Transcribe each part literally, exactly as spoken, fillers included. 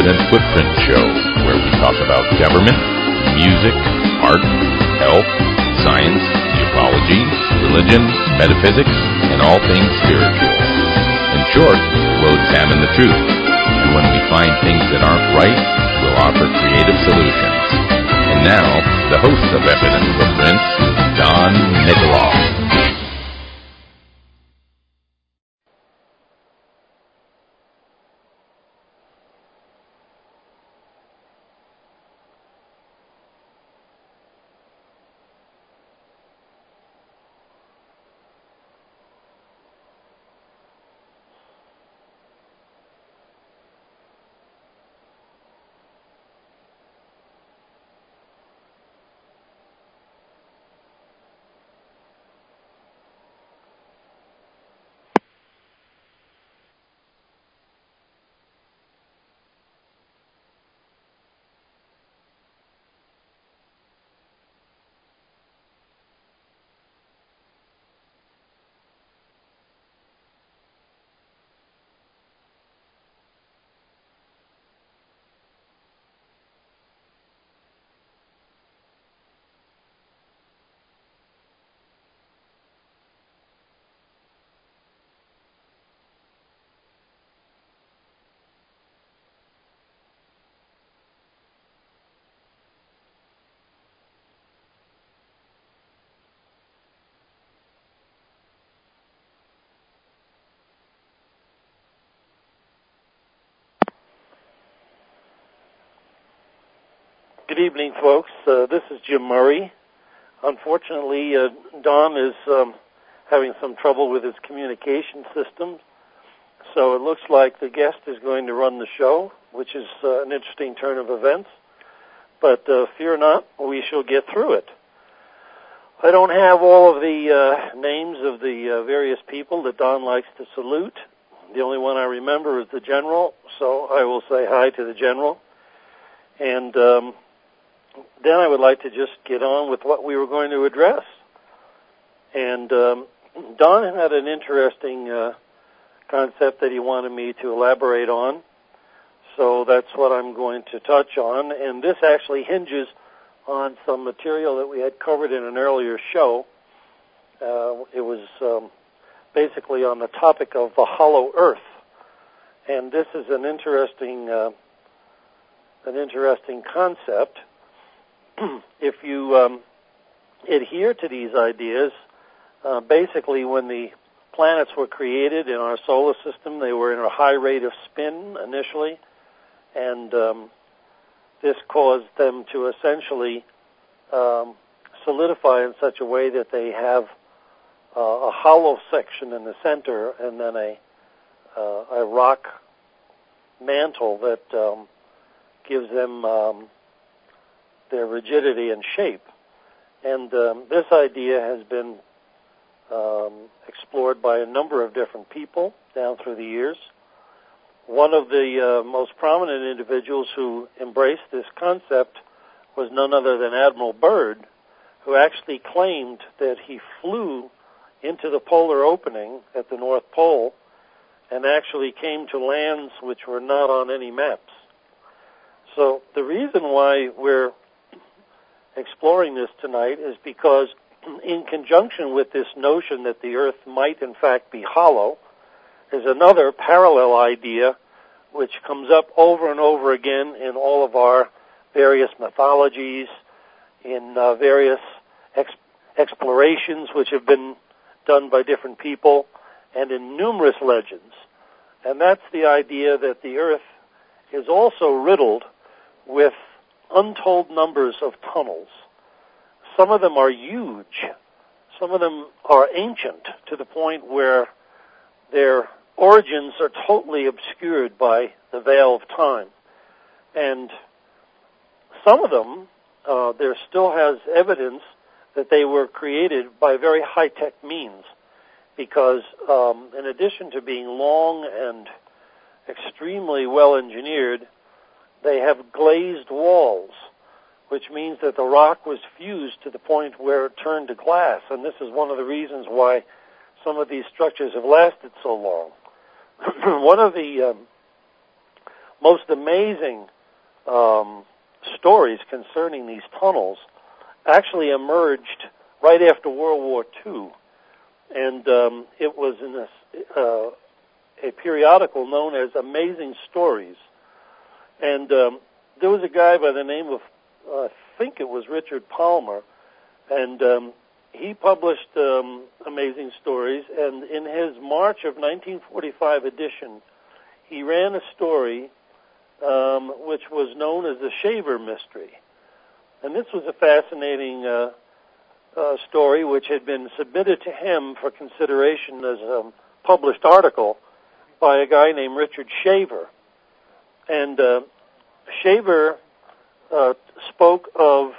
Evident Footprint Show, where we talk about government, music, art, health, science, ufology, religion, metaphysics, and all things spiritual. In short, we'll examine the truth, and when we find things that aren't right, we'll offer creative solutions. And now, the host of Evident Footprints, Don Nickoloff. Good evening, folks. Uh, this is Jim Murray. Unfortunately, uh, Don is um, having some trouble with his communication system, so it looks like the guest is going to run the show, which is uh, an interesting turn of events. But uh, fear not, we shall get through it. I don't have all of the uh, names of the uh, various people that Don likes to salute. The only one I remember is the General, so I will say hi to the General. And um, then I would like to just get on with what we were going to address. And um, Don had an interesting uh, concept that he wanted me to elaborate on, so that's what I'm going to touch on. And this actually hinges on some material that we had covered in an earlier show. Uh, it was um, basically on the topic of the hollow earth. And this is an interesting, uh, an interesting concept. If you um, adhere to these ideas, uh, basically when the planets were created in our solar system, they were in a high rate of spin initially, and um, this caused them to essentially um, solidify in such a way that they have uh, a hollow section in the center and then a, uh, a rock mantle that um, gives them um, their rigidity and shape. And um, this idea has been um, explored by a number of different people down through the years. One of the uh, most prominent individuals who embraced this concept was none other than Admiral Byrd, who actually claimed that he flew into the polar opening at the North Pole and actually came to lands which were not on any maps. So the reason why we're exploring this tonight is because in conjunction with this notion that the Earth might in fact be hollow is another parallel idea which comes up over and over again in all of our various mythologies, in uh, various ex- explorations which have been done by different people, and in numerous legends. And that's the idea that the Earth is also riddled with untold numbers of tunnels. Some of them are huge. Some of them are ancient to the point where their origins are totally obscured by the veil of time. And some of them, uh, there still has evidence that they were created by very high-tech means because um, in addition to being long and extremely well-engineered, they have glazed walls, which means that the rock was fused to the point where it turned to glass. And this is one of the reasons why some of these structures have lasted so long. one of the um, most amazing um, stories concerning these tunnels actually emerged right after World War Two. And um, it was in a, uh, a periodical known as Amazing Stories. And um, there was a guy by the name of, uh, I think it was Richard Palmer, and um, he published um, Amazing Stories, and in his March of nineteen forty-five edition, he ran a story um, which was known as the Shaver Mystery. And this was a fascinating uh, uh, story which had been submitted to him for consideration as a published article by a guy named Richard Shaver. And uh, Shaver uh, spoke of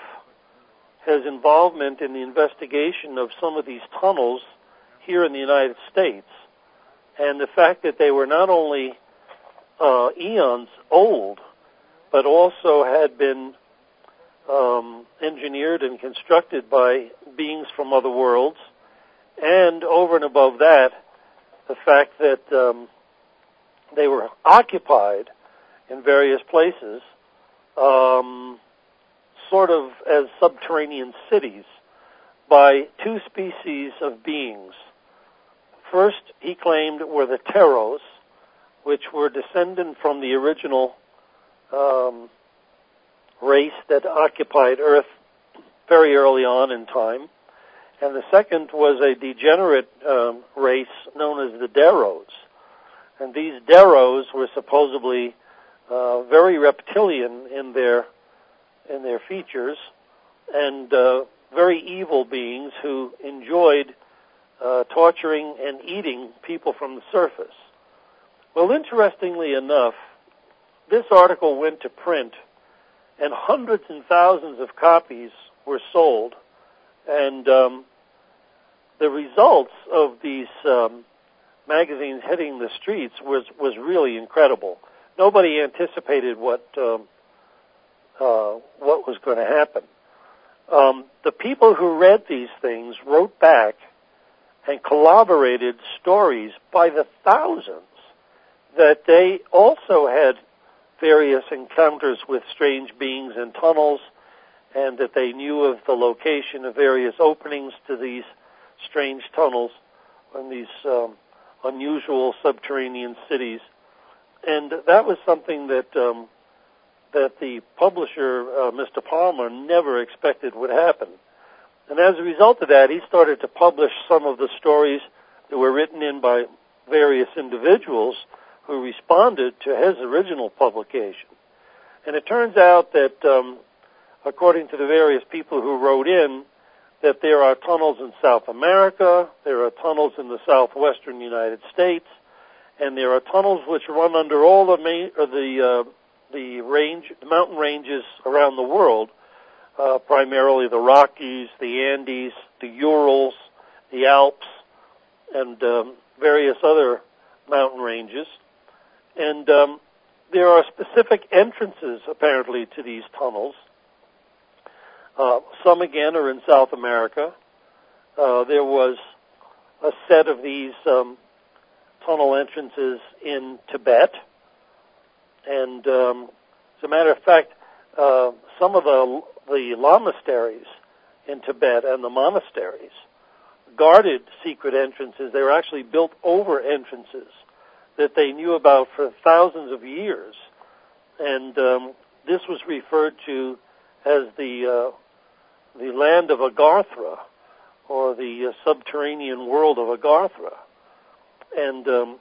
his involvement in the investigation of some of these tunnels here in the United States, and the fact that they were not only uh, eons old, but also had been um, engineered and constructed by beings from other worlds, and over and above that, the fact that um, they were occupied in various places, um, sort of as subterranean cities, by two species of beings. First, he claimed, were the Teros, which were descended from the original um, race that occupied Earth very early on in time. And the second was a degenerate um, race known as the Deros. And these Deros were supposedly uh, very reptilian in their in their features, and uh, very evil beings who enjoyed uh, torturing and eating people from the surface. Well, interestingly enough, this article went to print, and hundreds and thousands of copies were sold, and um, the results of these um, magazines hitting the streets was, was really incredible. Nobody anticipated what um, uh, what was going to happen. Um, the people who read these things wrote back and corroborated stories by the thousands that they also had various encounters with strange beings in tunnels, and that they knew of the location of various openings to these strange tunnels in these um, unusual subterranean cities. And that was something that um, that the publisher, uh, Mister Palmer, never expected would happen. And as a result of that, he started to publish some of the stories that were written in by various individuals who responded to his original publication. And it turns out that, um, according to the various people who wrote in, that there are tunnels in South America, there are tunnels in the southwestern United States, and there are tunnels which run under all the main, or the uh, the range, the mountain ranges around the world, uh, primarily the Rockies, the Andes, the Urals, the Alps, and um, various other mountain ranges. And um, there are specific entrances, apparently, to these tunnels. Uh, some, again, are in South America. Uh, there was a set of these um, tunnel entrances in Tibet. And um, as a matter of fact, uh, some of the, the lamasteries in Tibet and the monasteries guarded secret entrances. They were actually built over entrances that they knew about for thousands of years. And um, this was referred to as the uh, the land of Agartha, or the uh, subterranean world of Agartha. And um,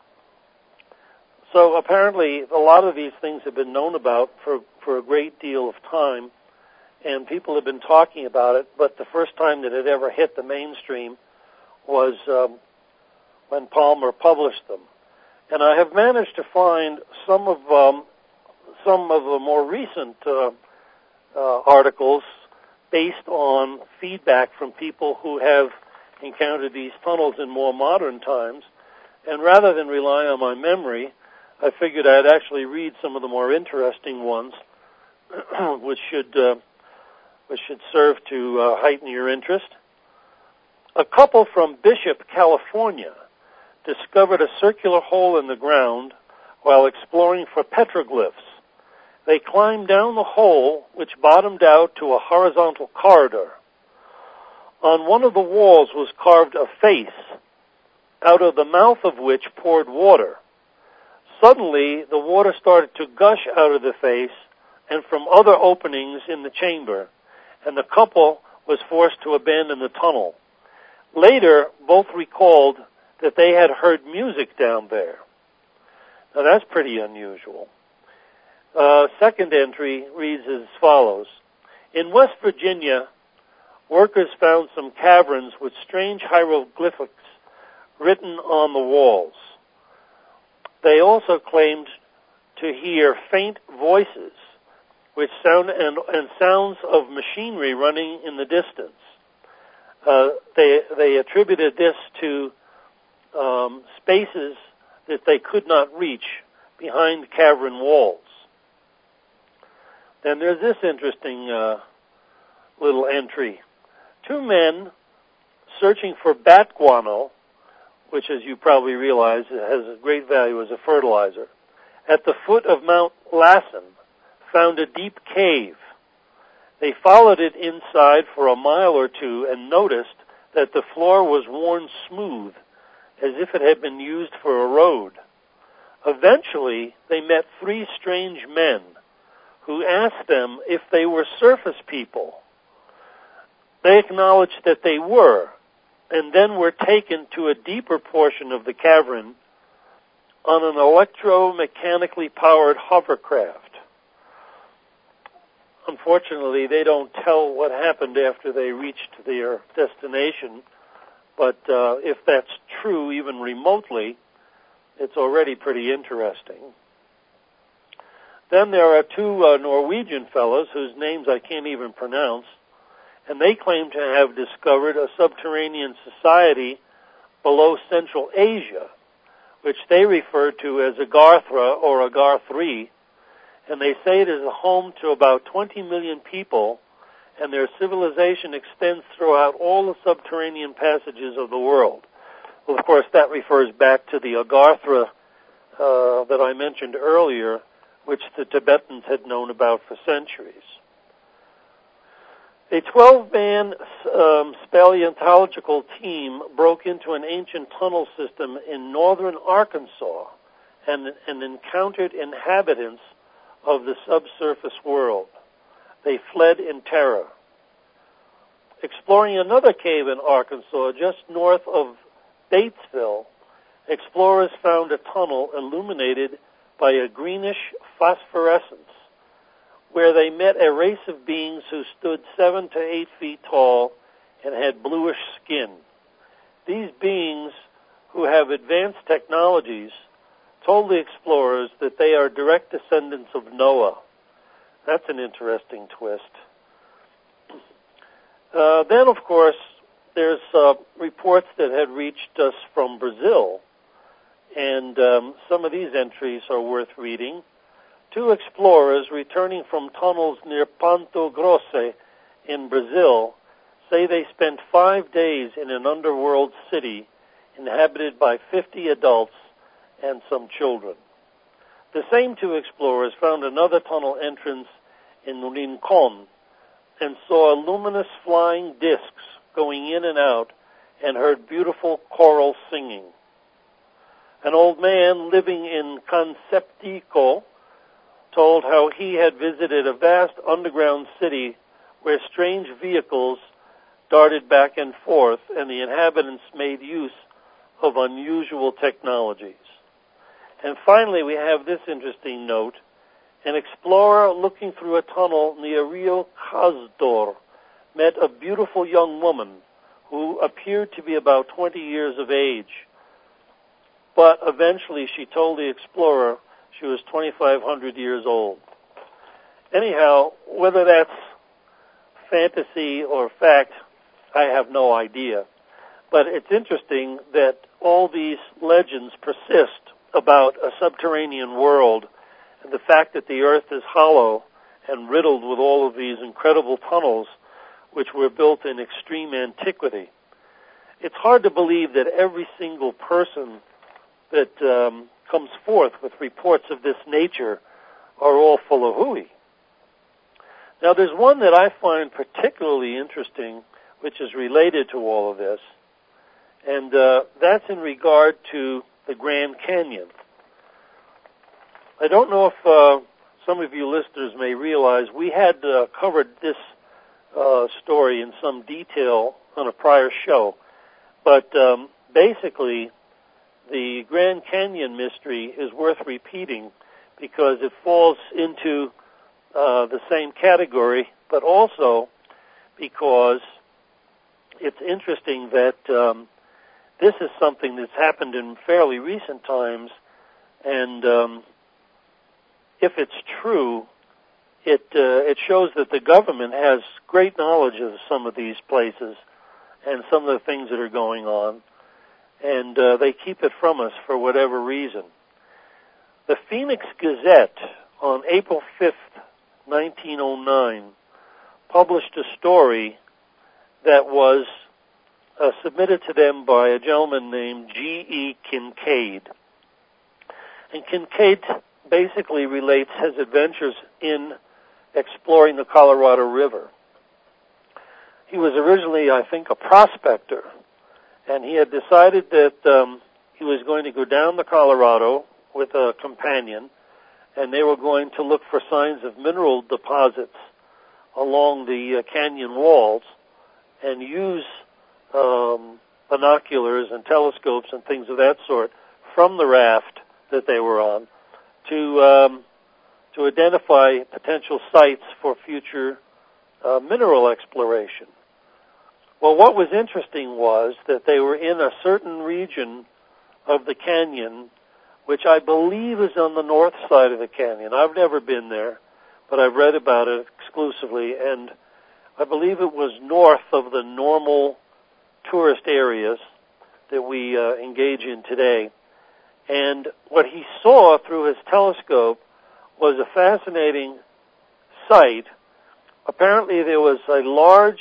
so apparently a lot of these things have been known about for, for a great deal of time, and people have been talking about it, but the first time that it ever hit the mainstream was um, when Palmer published them. And I have managed to find some of um, some of the more recent uh, uh, articles based on feedback from people who have encountered these tunnels in more modern times. And rather than rely on my memory, I figured I'd actually read some of the more interesting ones, which should uh, which should serve to uh, heighten your interest. A couple from Bishop, California, discovered a circular hole in the ground while exploring for petroglyphs. They climbed down the hole, which bottomed out to a horizontal corridor. On one of the walls was carved a face, out of the mouth of which poured water. Suddenly, the water started to gush out of the face and from other openings in the chamber, and the couple was forced to abandon the tunnel. Later, both recalled that they had heard music down there. Now, that's pretty unusual. Uh, second entry reads as follows. In West Virginia, workers found some caverns with strange hieroglyphics written on the walls. They also claimed to hear faint voices, which sound and, and sounds of machinery running in the distance. Uh, they they attributed this to um, spaces that they could not reach behind cavern walls. Then there's this interesting uh, little entry. Two men searching for bat guano, which, as you probably realize, has a great value as a fertilizer, at the foot of Mount Lassen, found a deep cave. They followed it inside for a mile or two and noticed that the floor was worn smooth, as if it had been used for a road. Eventually, they met three strange men who asked them if they were surface people. They acknowledged that they were, and then were taken to a deeper portion of the cavern on an electromechanically powered hovercraft. Unfortunately, they don't tell what happened after they reached their destination, but uh, if that's true even remotely, it's already pretty interesting. Then there are two uh, Norwegian fellows whose names I can't even pronounce, and they claim to have discovered a subterranean society below Central Asia, which they refer to as Agartha or Agarthri, and they say it is a home to about twenty million people, and their civilization extends throughout all the subterranean passages of the world. Well, of course, that refers back to the Agartha uh, that I mentioned earlier, which the Tibetans had known about for centuries. A twelve-man um, speleological team broke into an ancient tunnel system in northern Arkansas and, and encountered inhabitants of the subsurface world. They fled in terror. Exploring another cave in Arkansas just north of Batesville, explorers found a tunnel illuminated by a greenish phosphorescence, where they met a race of beings who stood seven to eight feet tall and had bluish skin. These beings, who have advanced technologies, told the explorers that they are direct descendants of Noah. That's an interesting twist. Uh, then, of course, there's uh, reports that had reached us from Brazil, and um, some of these entries are worth reading. Two explorers returning from tunnels near Ponto Grosso in Brazil say they spent five days in an underworld city inhabited by fifty adults and some children. The same two explorers found another tunnel entrance in Rincon and saw luminous flying discs going in and out and heard beautiful choral singing. An old man living in Conceptico told how he had visited a vast underground city where strange vehicles darted back and forth and the inhabitants made use of unusual technologies. And finally, we have this interesting note. An explorer looking through a tunnel near Rio Casdor met a beautiful young woman who appeared to be about twenty years of age. But eventually she told the explorer she was twenty-five hundred years old. Anyhow, whether that's fantasy or fact, I have no idea. But it's interesting that all these legends persist about a subterranean world and the fact that the earth is hollow and riddled with all of these incredible tunnels which were built in extreme antiquity. It's hard to believe that every single person that um, comes forth with reports of this nature are all full of hooey. Now, there's one that I find particularly interesting, which is related to all of this, and uh, that's in regard to the Grand Canyon. I don't know if uh, some of you listeners may realize we had uh, covered this uh, story in some detail on a prior show, but um, basically the Grand Canyon mystery is worth repeating because it falls into uh, the same category, but also because it's interesting that um, this is something that's happened in fairly recent times, and um, if it's true, it uh, it shows that the government has great knowledge of some of these places and some of the things that are going on, and uh, they keep it from us for whatever reason. The Phoenix Gazette on April fifth, nineteen oh nine, published a story that was uh, submitted to them by a gentleman named G E Kincaid. And Kincaid basically relates his adventures in exploring the Colorado River. He was originally, I think, a prospector, and he had decided that um, he was going to go down the Colorado with a companion, and they were going to look for signs of mineral deposits along the uh, canyon walls and use um, binoculars and telescopes and things of that sort from the raft that they were on to um, to identify potential sites for future uh, mineral exploration. Well, what was interesting was that they were in a certain region of the canyon, which I believe is on the north side of the canyon. I've never been there, but I've read about it exclusively, and I believe it was north of the normal tourist areas that we uh, engage in today. And what he saw through his telescope was a fascinating sight. Apparently there was a large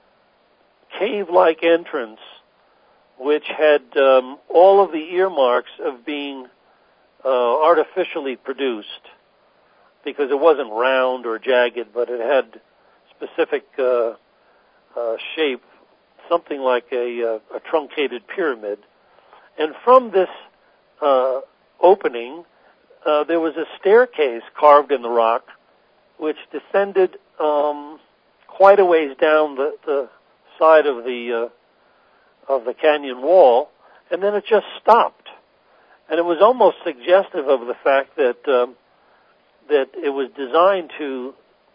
cave-like entrance which had um, all of the earmarks of being uh, artificially produced, because it wasn't round or jagged, but it had specific uh, uh, shape, something like a, uh, a truncated pyramid. And from this uh, opening, uh, there was a staircase carved in the rock, which descended um, quite a ways down the, the side of the uh, of the canyon wall, and then it just stopped. And it was almost suggestive of the fact that um, that it was designed to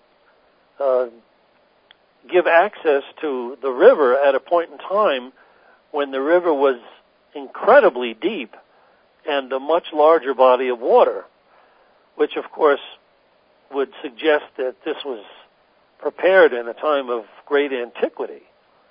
uh, give access to the river at a point in time when the river was incredibly deep and a much larger body of water, which of course would suggest that this was prepared in a time of great antiquity.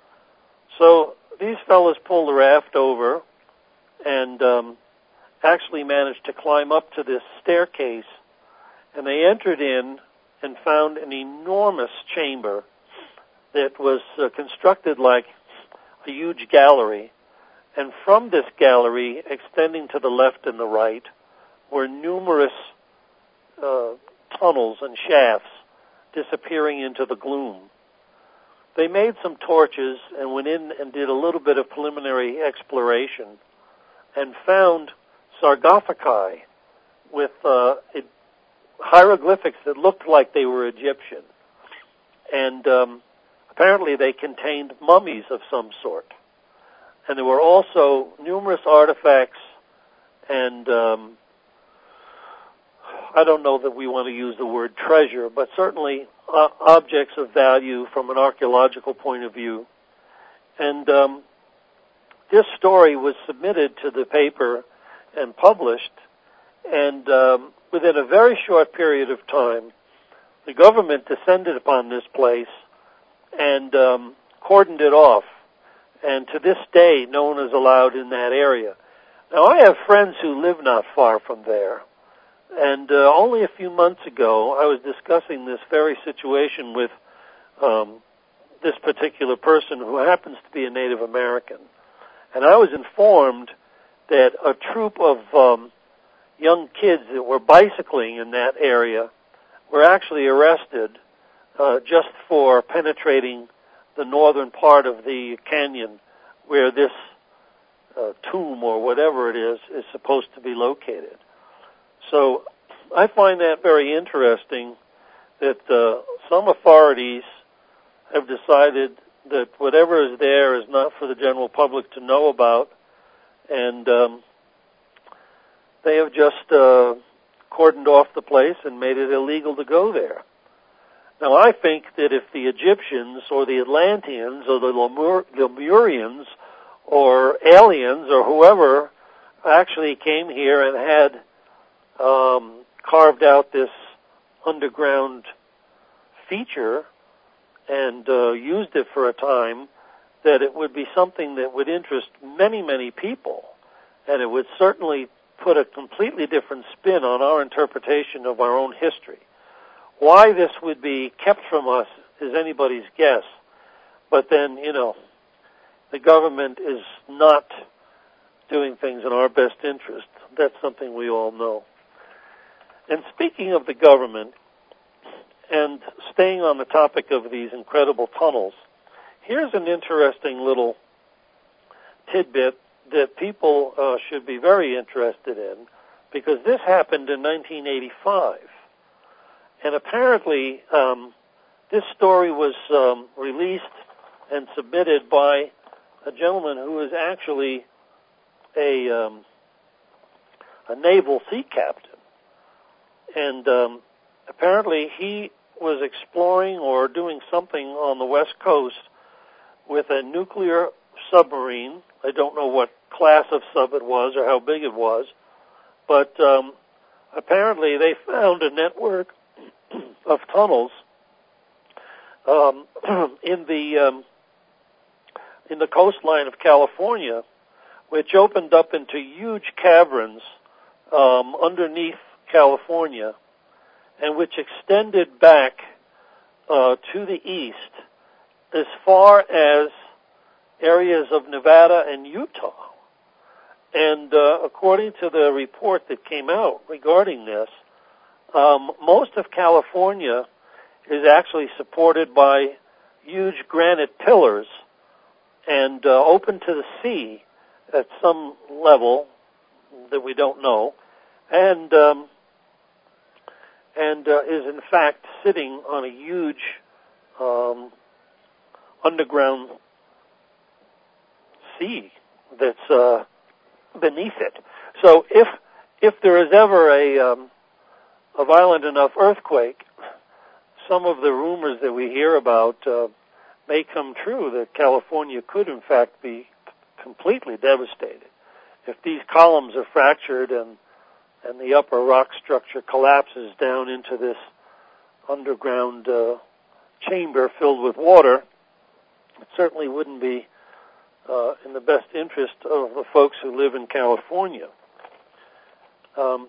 So these fellows pulled the raft over and um, actually managed to climb up to this staircase, and they entered in and found an enormous chamber that was uh, constructed like a huge gallery. And from this gallery, extending to the left and the right, were numerous uh, tunnels and shafts disappearing into the gloom. They made some torches and went in and did a little bit of preliminary exploration and found sarcophagi with uh, it, hieroglyphics that looked like they were Egyptian. And um, apparently they contained mummies of some sort. And there were also numerous artifacts and um, I don't know that we want to use the word treasure, but certainly uh, objects of value from an archaeological point of view. And um, this story was submitted to the paper and published, and um, within a very short period of time, the government descended upon this place and um, cordoned it off. And to this day, no one is allowed in that area. Now, I have friends who live not far from there. And uh, only a few months ago, I was discussing this very situation with um, this particular person who happens to be a Native American. And I was informed that a troop of um, young kids that were bicycling in that area were actually arrested uh, just for penetrating the northern part of the canyon where this uh, tomb or whatever it is is supposed to be located. So I find that very interesting that uh, some authorities have decided that whatever is there is not for the general public to know about, and um, they have just uh, cordoned off the place and made it illegal to go there. Now, I think that if the Egyptians or the Atlanteans or the Lemur- Lemurians or aliens or whoever actually came here and had um, carved out this underground feature and uh, used it for a time, that it would be something that would interest many, many people, and it would certainly put a completely different spin on our interpretation of our own history. Why this would be kept from us is anybody's guess, but then, you know, the government is not doing things in our best interest. That's something we all know. And speaking of the government, and staying on the topic of these incredible tunnels, here's an interesting little tidbit that people uh, should be very interested in, because this happened in nineteen eighty-five. And apparently, um, this story was um, released and submitted by a gentleman who is actually a, um, a naval sea captain. And um, apparently he was exploring or doing something on the West Coast with a nuclear submarine. I don't know what class of sub it was or how big it was, but um, apparently they found a network of tunnels um, in the um, in the coastline of California, which opened up into huge caverns um, underneath California, and which extended back uh, to the east as far as areas of Nevada and Utah. And uh, according to the report that came out regarding this, um, most of California is actually supported by huge granite pillars and uh, open to the sea at some level that we don't know, and um, and uh, is in fact sitting on a huge um, underground sea that's uh, beneath it. So if if there is ever a um, a violent enough earthquake, some of the rumors that we hear about uh, may come true, that California could in fact be completely devastated. If these columns are fractured and and the upper rock structure collapses down into this underground uh, chamber filled with water, it certainly wouldn't be uh, in the best interest of the folks who live in California. Um,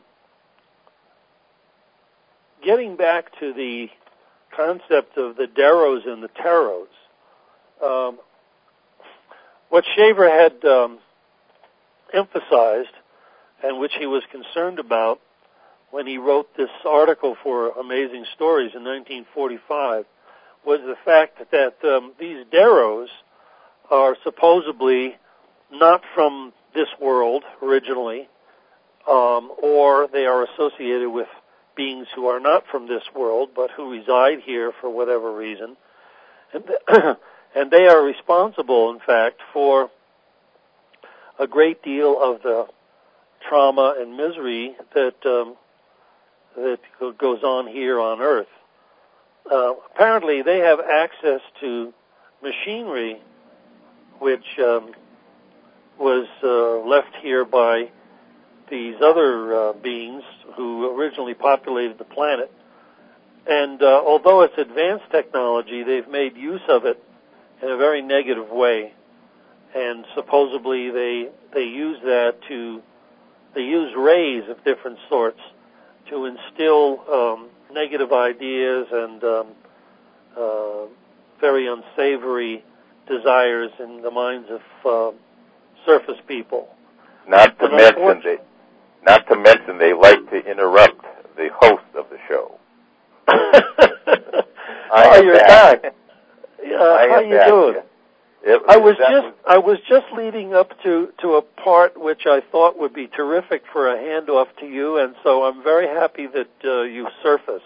getting back to the concept of the Deros and the Teros, um, what Shaver had um, emphasized, and which he was concerned about when he wrote this article for Amazing Stories in nineteen forty-five, was the fact that um, these Deros are supposedly not from this world originally, um, or they are associated with beings who are not from this world, but who reside here for whatever reason. And, and they are responsible, in fact, for a great deal of the trauma and misery that um, that goes on here on Earth. Uh, apparently, they have access to machinery which um, was uh, left here by these other uh, beings who originally populated the planet. And uh, although it's advanced technology, they've made use of it in a very negative way. And supposedly they they use that to They use rays of different sorts to instill um, negative ideas and um, uh, very unsavory desires in the minds of uh, surface people. Not to mention they, not to mention they like to interrupt the host of the show. Oh, you're back. back. Uh, how you back. doing? It, I was just was, I was just leading up to, to a part which I thought would be terrific for a handoff to you, and so I'm very happy that uh, you surfaced.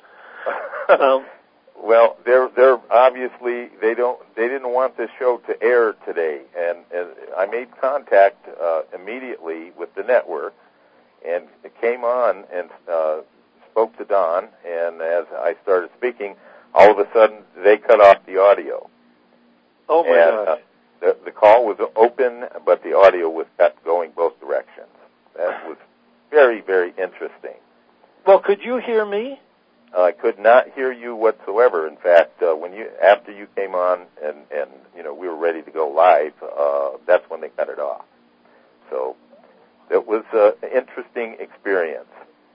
um, well, they're they're obviously they don't they didn't want this show to air today, and, and I made contact uh, immediately with the network, and it came on and uh, spoke to Don, and as I started speaking, all of a sudden they cut off the audio. Oh, my and, gosh. Uh, the, the call was open, but the audio was cut going both directions. That was very, very interesting. Well, could you hear me? Uh, I could not hear you whatsoever. In fact, uh, when you after you came on and, and you know we were ready to go live, uh, that's when they cut it off. So it was uh, an interesting experience.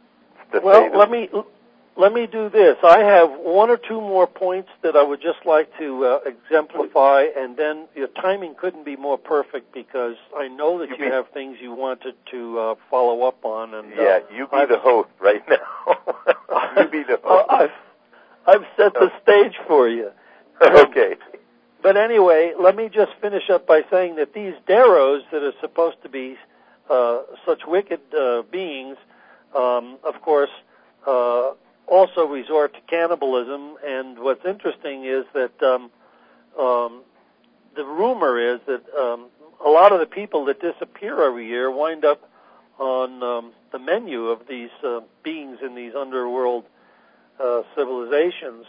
Well, let me let me do this. I have one or two more points that I would just like to uh, exemplify, and then your timing couldn't be more perfect because I know that you, you have things you wanted to uh, follow up on. And yeah, uh, you be I've, the host right now. You be the host. I've I've set the stage for you. Okay. But anyway, let me just finish up by saying that these Deros that are supposed to be uh, such wicked uh, beings, um, of course, uh, also resort to cannibalism. And what's interesting is that um, um, the rumor is that um, a lot of the people that disappear every year wind up on um, the menu of these uh, beings in these underworld uh, civilizations.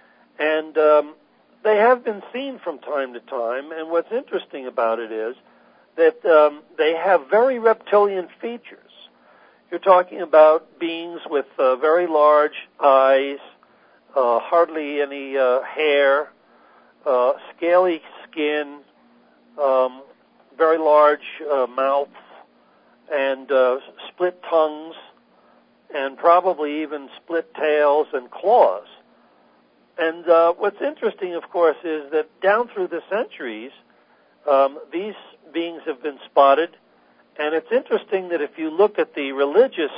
And um, they have been seen from time to time, and what's interesting about it is that um, they have very reptilian features. You're talking about beings with uh, very large eyes, uh, hardly any uh, hair, uh, scaly skin, um, very large uh, mouths, and uh, split tongues, and probably even split tails and claws. And uh, what's interesting, of course, is that down through the centuries, um, these beings have been spotted. And it's interesting that if you look at the religious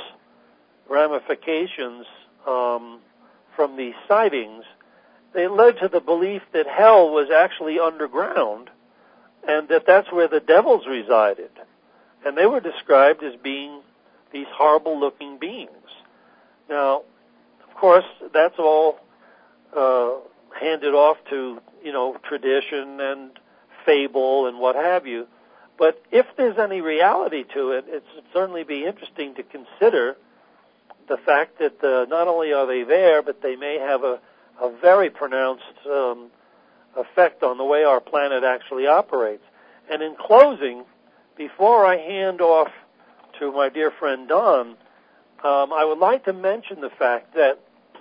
ramifications um, from these sightings, they led to the belief that hell was actually underground and that that's where the devils resided. And they were described as being these horrible-looking beings. Now, of course, that's all uh, handed off to, you know, tradition and fable and what have you. But if there's any reality to it, it would certainly be interesting to consider the fact that uh, not only are they there, but they may have a, a very pronounced um, effect on the way our planet actually operates. And in closing, before I hand off to my dear friend Don, um, I would like to mention the fact that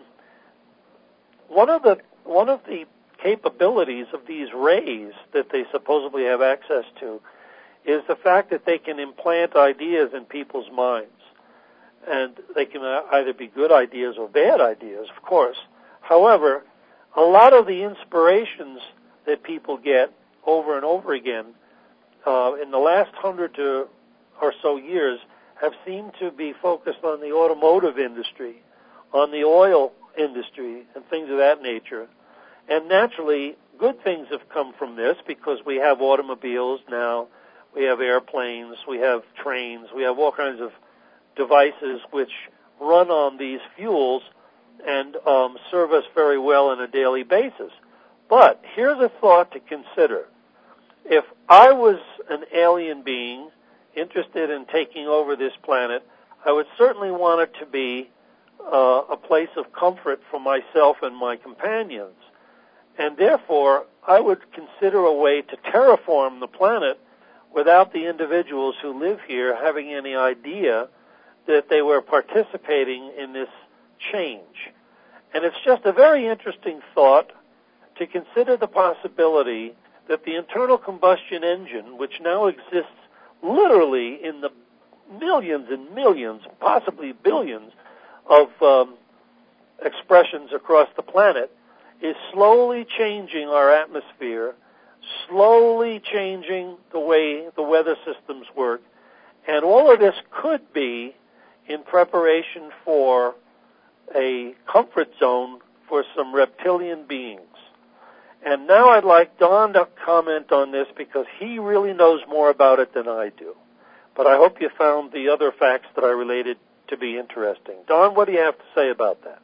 one of the one of the capabilities of these rays that they supposedly have access to is the fact that they can implant ideas in people's minds. And they can either be good ideas or bad ideas, of course. However, a lot of the inspirations that people get over and over again uh, in the last hundred to or so years have seemed to be focused on the automotive industry, on the oil industry, and things of that nature. And naturally, good things have come from this because we have automobiles now, we have airplanes, we have trains, we have all kinds of devices which run on these fuels and um, serve us very well on a daily basis. But here's a thought to consider. If I was an alien being interested in taking over this planet, I would certainly want it to be uh, a place of comfort for myself and my companions. And therefore, I would consider a way to terraform the planet without the individuals who live here having any idea that they were participating in this change. And it's just a very interesting thought to consider the possibility that the internal combustion engine, which now exists literally in the millions and millions, possibly billions of um, expressions across the planet, is slowly changing our atmosphere, slowly changing the way the weather systems work, And all of this could be in preparation for a comfort zone for some reptilian beings. And now I'd like Don to comment on this because he really knows more about it than I do. But I hope you found the other facts that I related to be interesting. Don, what do you have to say about that?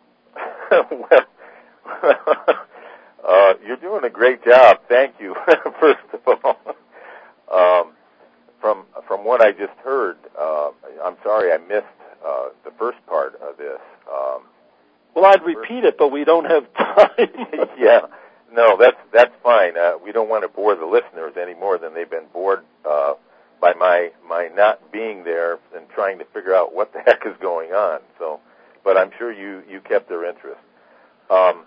well, uh, you're doing a great job. Thank you, first of all. Um, from from what I just heard, uh, I'm sorry I missed uh, the first part of this. Um, well, I'd repeat it, but we don't have time. yeah, no, that's that's fine. Uh, we don't want to bore the listeners any more than they've been bored uh, by my my not being there and trying to figure out what the heck is going on. So, but I'm sure you, you kept their interest. Um,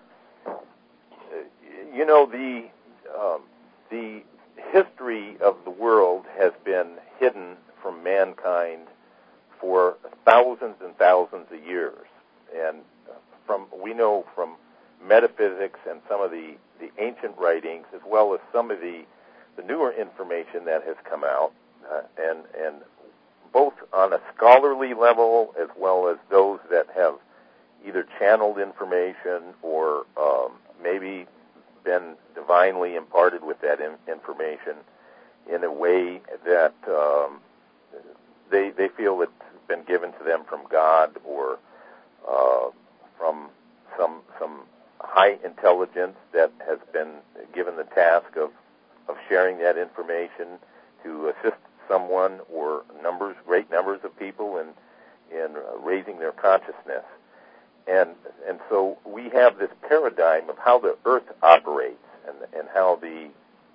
you know, the um, the history of the world has been hidden from mankind for thousands and thousands of years, and from we know from metaphysics and some of the, the ancient writings, as well as some of the, the newer information that has come out, uh, and and both on a scholarly level as well as those that have either channeled information or um, maybe been divinely imparted with that in, information in a way that um, they they feel it's been given to them from God or uh, from some some high intelligence that has been given the task of, of sharing that information to assist someone or numbers, great numbers of people in in uh, raising their consciousness. And and so we have this paradigm of how the earth operates and and how the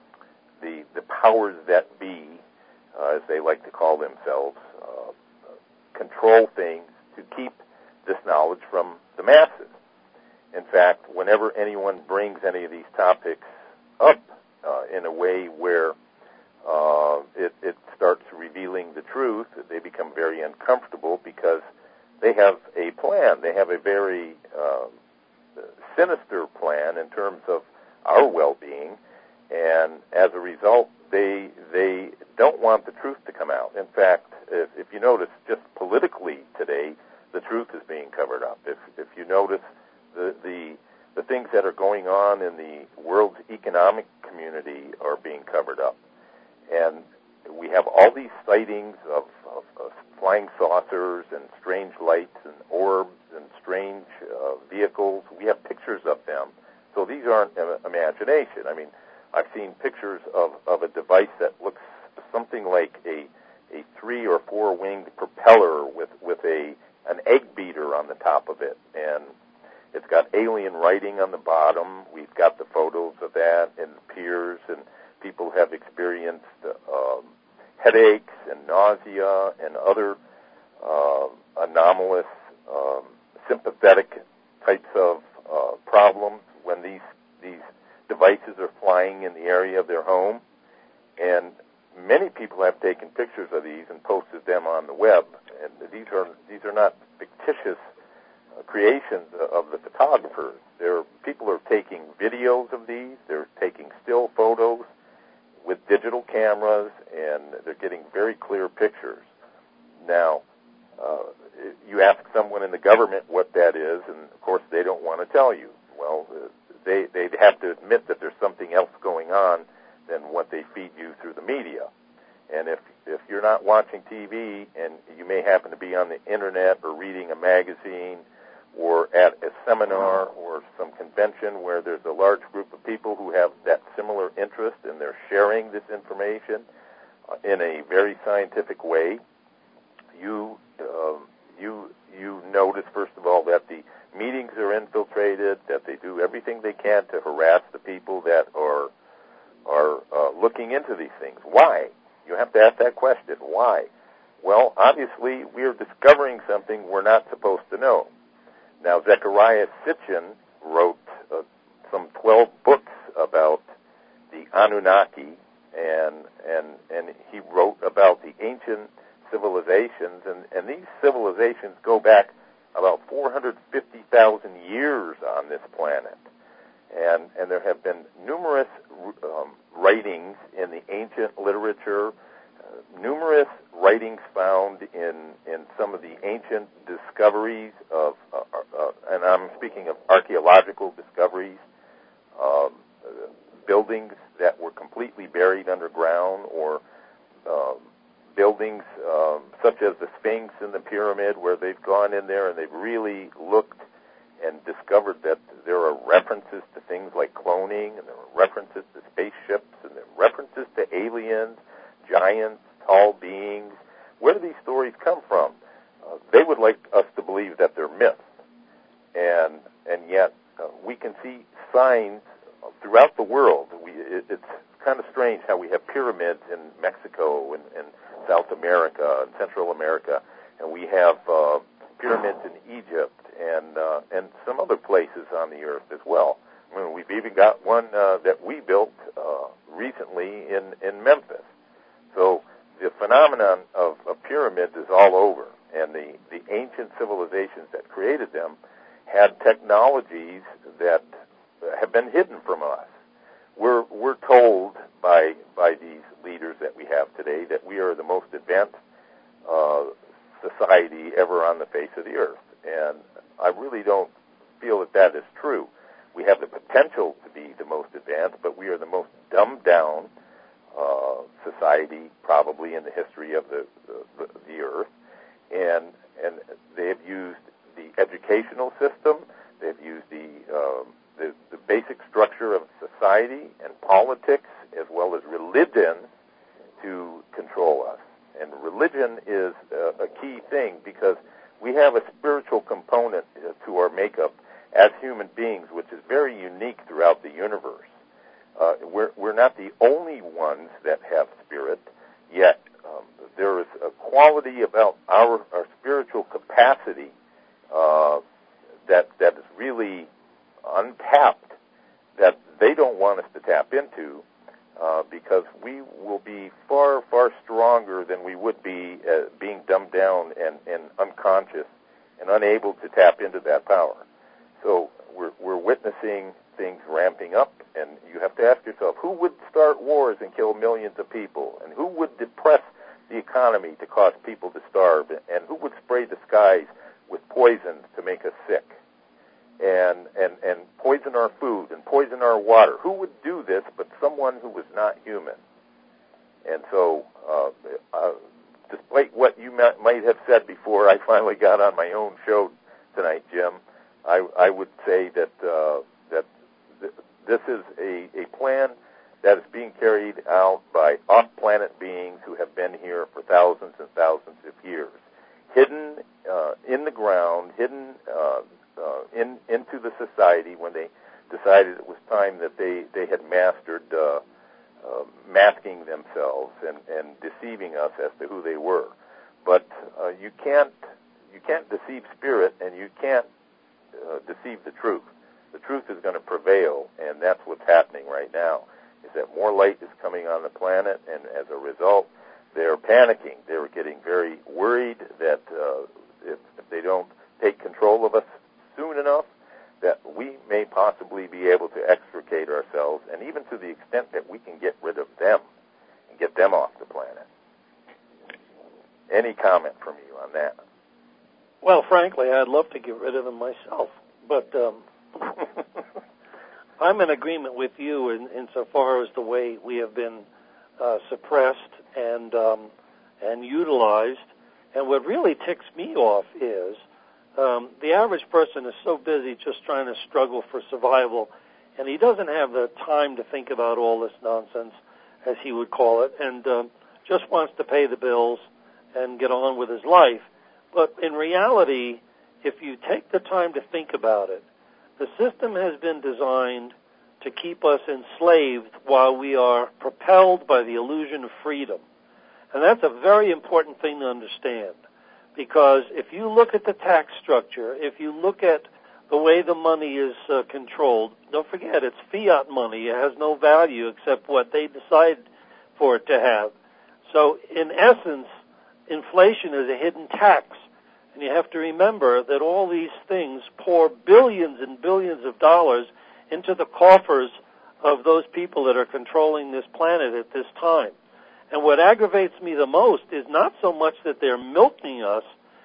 the the powers that be, uh, as they like to call themselves, uh, control things to keep this knowledge from the masses. In fact, whenever anyone brings any of these topics up uh, in a way where uh, it, it starts revealing the truth, they become very uncomfortable because they have a plan. They have a very uh, sinister plan in terms of our well-being, and as a result, they they don't want the truth to come out. In fact, if, if you notice, just politically today, the truth is being covered up. If if you notice, the the the things that are going on in the world's economic community are being covered up, and we have all these sightings of, of, of flying saucers and strange lights and orbs and strange uh, vehicles. We have pictures of them. So these aren't uh, imagination. I mean, I've seen pictures of, of a device that looks something like a a three or four winged propeller with, with a an egg beater on the top of it, and it's got alien writing on the bottom. We've got the photos of that in piers, and people have experienced um, headaches and nausea and other uh, anomalous, um, sympathetic types of uh, problems when these these devices are flying in the area of their home. And many people have taken pictures of these and posted them on the web. And these are these are not fictitious uh, creations of the photographers. There are, people are taking videos of these. They're taking still photos with digital cameras, and they're getting very clear pictures. Now, uh, you ask someone in the government what that is, and of course they don't want to tell you. Well, uh, they, they'd have to admit that there's something else going on than what they feed you through the media. And if if you're not watching T V and you may happen to be on the internet or reading a magazine or at a seminar or some convention where there's a large group of people who have that similar interest and they're sharing this information uh, in a very scientific way, you uh, you you notice, first of all, that the meetings are infiltrated, that they do everything they can to harass the people that are are uh, looking into these things. Why? You have to ask that question. Why? Well, obviously, we are discovering something we're not supposed to know. Now, Zecharia Sitchin wrote uh, some twelve books about the Anunnaki, and and and he wrote about the ancient civilizations, and, and these civilizations go back about four hundred fifty thousand years on this planet. And, and there have been numerous um, writings in the ancient literature uh, numerous writings found in, in some of the ancient discoveries of, uh, uh, and I'm speaking of archaeological discoveries, um, uh, buildings that were completely buried underground, or uh, buildings um, such as the Sphinx and the Pyramid, where they've gone in there and they've really looked and discovered that there are references to things like cloning, and there are references to spaceships, and there are references to aliens, giants, tall beings. Where do these stories come from? Uh, they would like us to believe that they're myths, and and yet uh, we can see signs throughout the world. We, it, it's kind of strange how we have pyramids in Mexico and, and South America and Central America, and we have uh, pyramids in Egypt and uh, and some other places on the earth as well. I mean, we've even got one uh, that we built uh, recently in, in Memphis. So the phenomenon of, of pyramids is all over, and the, the ancient civilizations that created them had technologies that have been hidden from us. We're we're told by by these leaders that we have today that we are the most advanced uh, society ever on the face of the earth, and I really don't feel that that is true. We have the potential to be the most advanced, but we are the most dumbed down uh, society probably in the history of the, the the earth, and and they have used the educational system, they've used the um, the, the basic structure of society and politics as well as religion to control us. And religion is a, a key thing because we have a spiritual component to our makeup as human beings, which is very unique throughout the universe. Uh, we're, we're not the only ones that have spirit, yet um, there is a quality about our, our spiritual capacity uh, that that is really untapped, that they don't want us to tap into, uh, because we will be far, far stronger than we would be uh, being dumbed down and, and unconscious and unable to tap into that power. So we're, we're witnessing things ramping up, and you have to ask yourself, who would start wars and kill millions of people? And who would depress the economy to cause people to starve? And who would spray the skies with poison to make us sick? And, and, and poison our food and poison our water. Who would do this but someone who was not human? And so, uh, uh, despite what you might, might have said before I finally got on my own show tonight, Jim, I, I would say that uh, that th- this is a, a plan that is being carried out by off-planet beings who have been here for thousands and thousands of years, hidden uh, in the ground, hidden uh, uh, in into the society when they decided it was time that they, they had mastered uh, uh, masking themselves and, and deceiving us as to who they were. But uh, you can't you can't deceive spirit, and you can't Uh, deceive the truth. The truth is going to prevail, and that's what's happening right now, is that more light is coming on the planet, and as a result, they're panicking. They're getting very worried that uh, if, if they don't take control of us soon enough, that we may possibly be able to extricate ourselves, and even to the extent that we can get rid of them and get them off the planet. Any comment from you on that? Well, frankly, I'd love to get rid of them myself, but um, I'm in agreement with you in, insofar as the way we have been uh, suppressed and um, and utilized. And what really ticks me off is um, the average person is so busy just trying to struggle for survival, and he doesn't have the time to think about all this nonsense, as he would call it, and um, just wants to pay the bills and get on with his life. But in reality, if you take the time to think about it, the system has been designed to keep us enslaved while we are propelled by the illusion of freedom. And that's a very important thing to understand, because if you look at the tax structure, if you look at the way the money is uh, controlled, don't forget it's fiat money. It has no value except what they decide for it to have. So in essence, inflation is a hidden tax. And you have to remember that all these things pour billions and billions of dollars into the coffers of those people that are controlling this planet at this time. And what aggravates me the most is not so much that they're milking us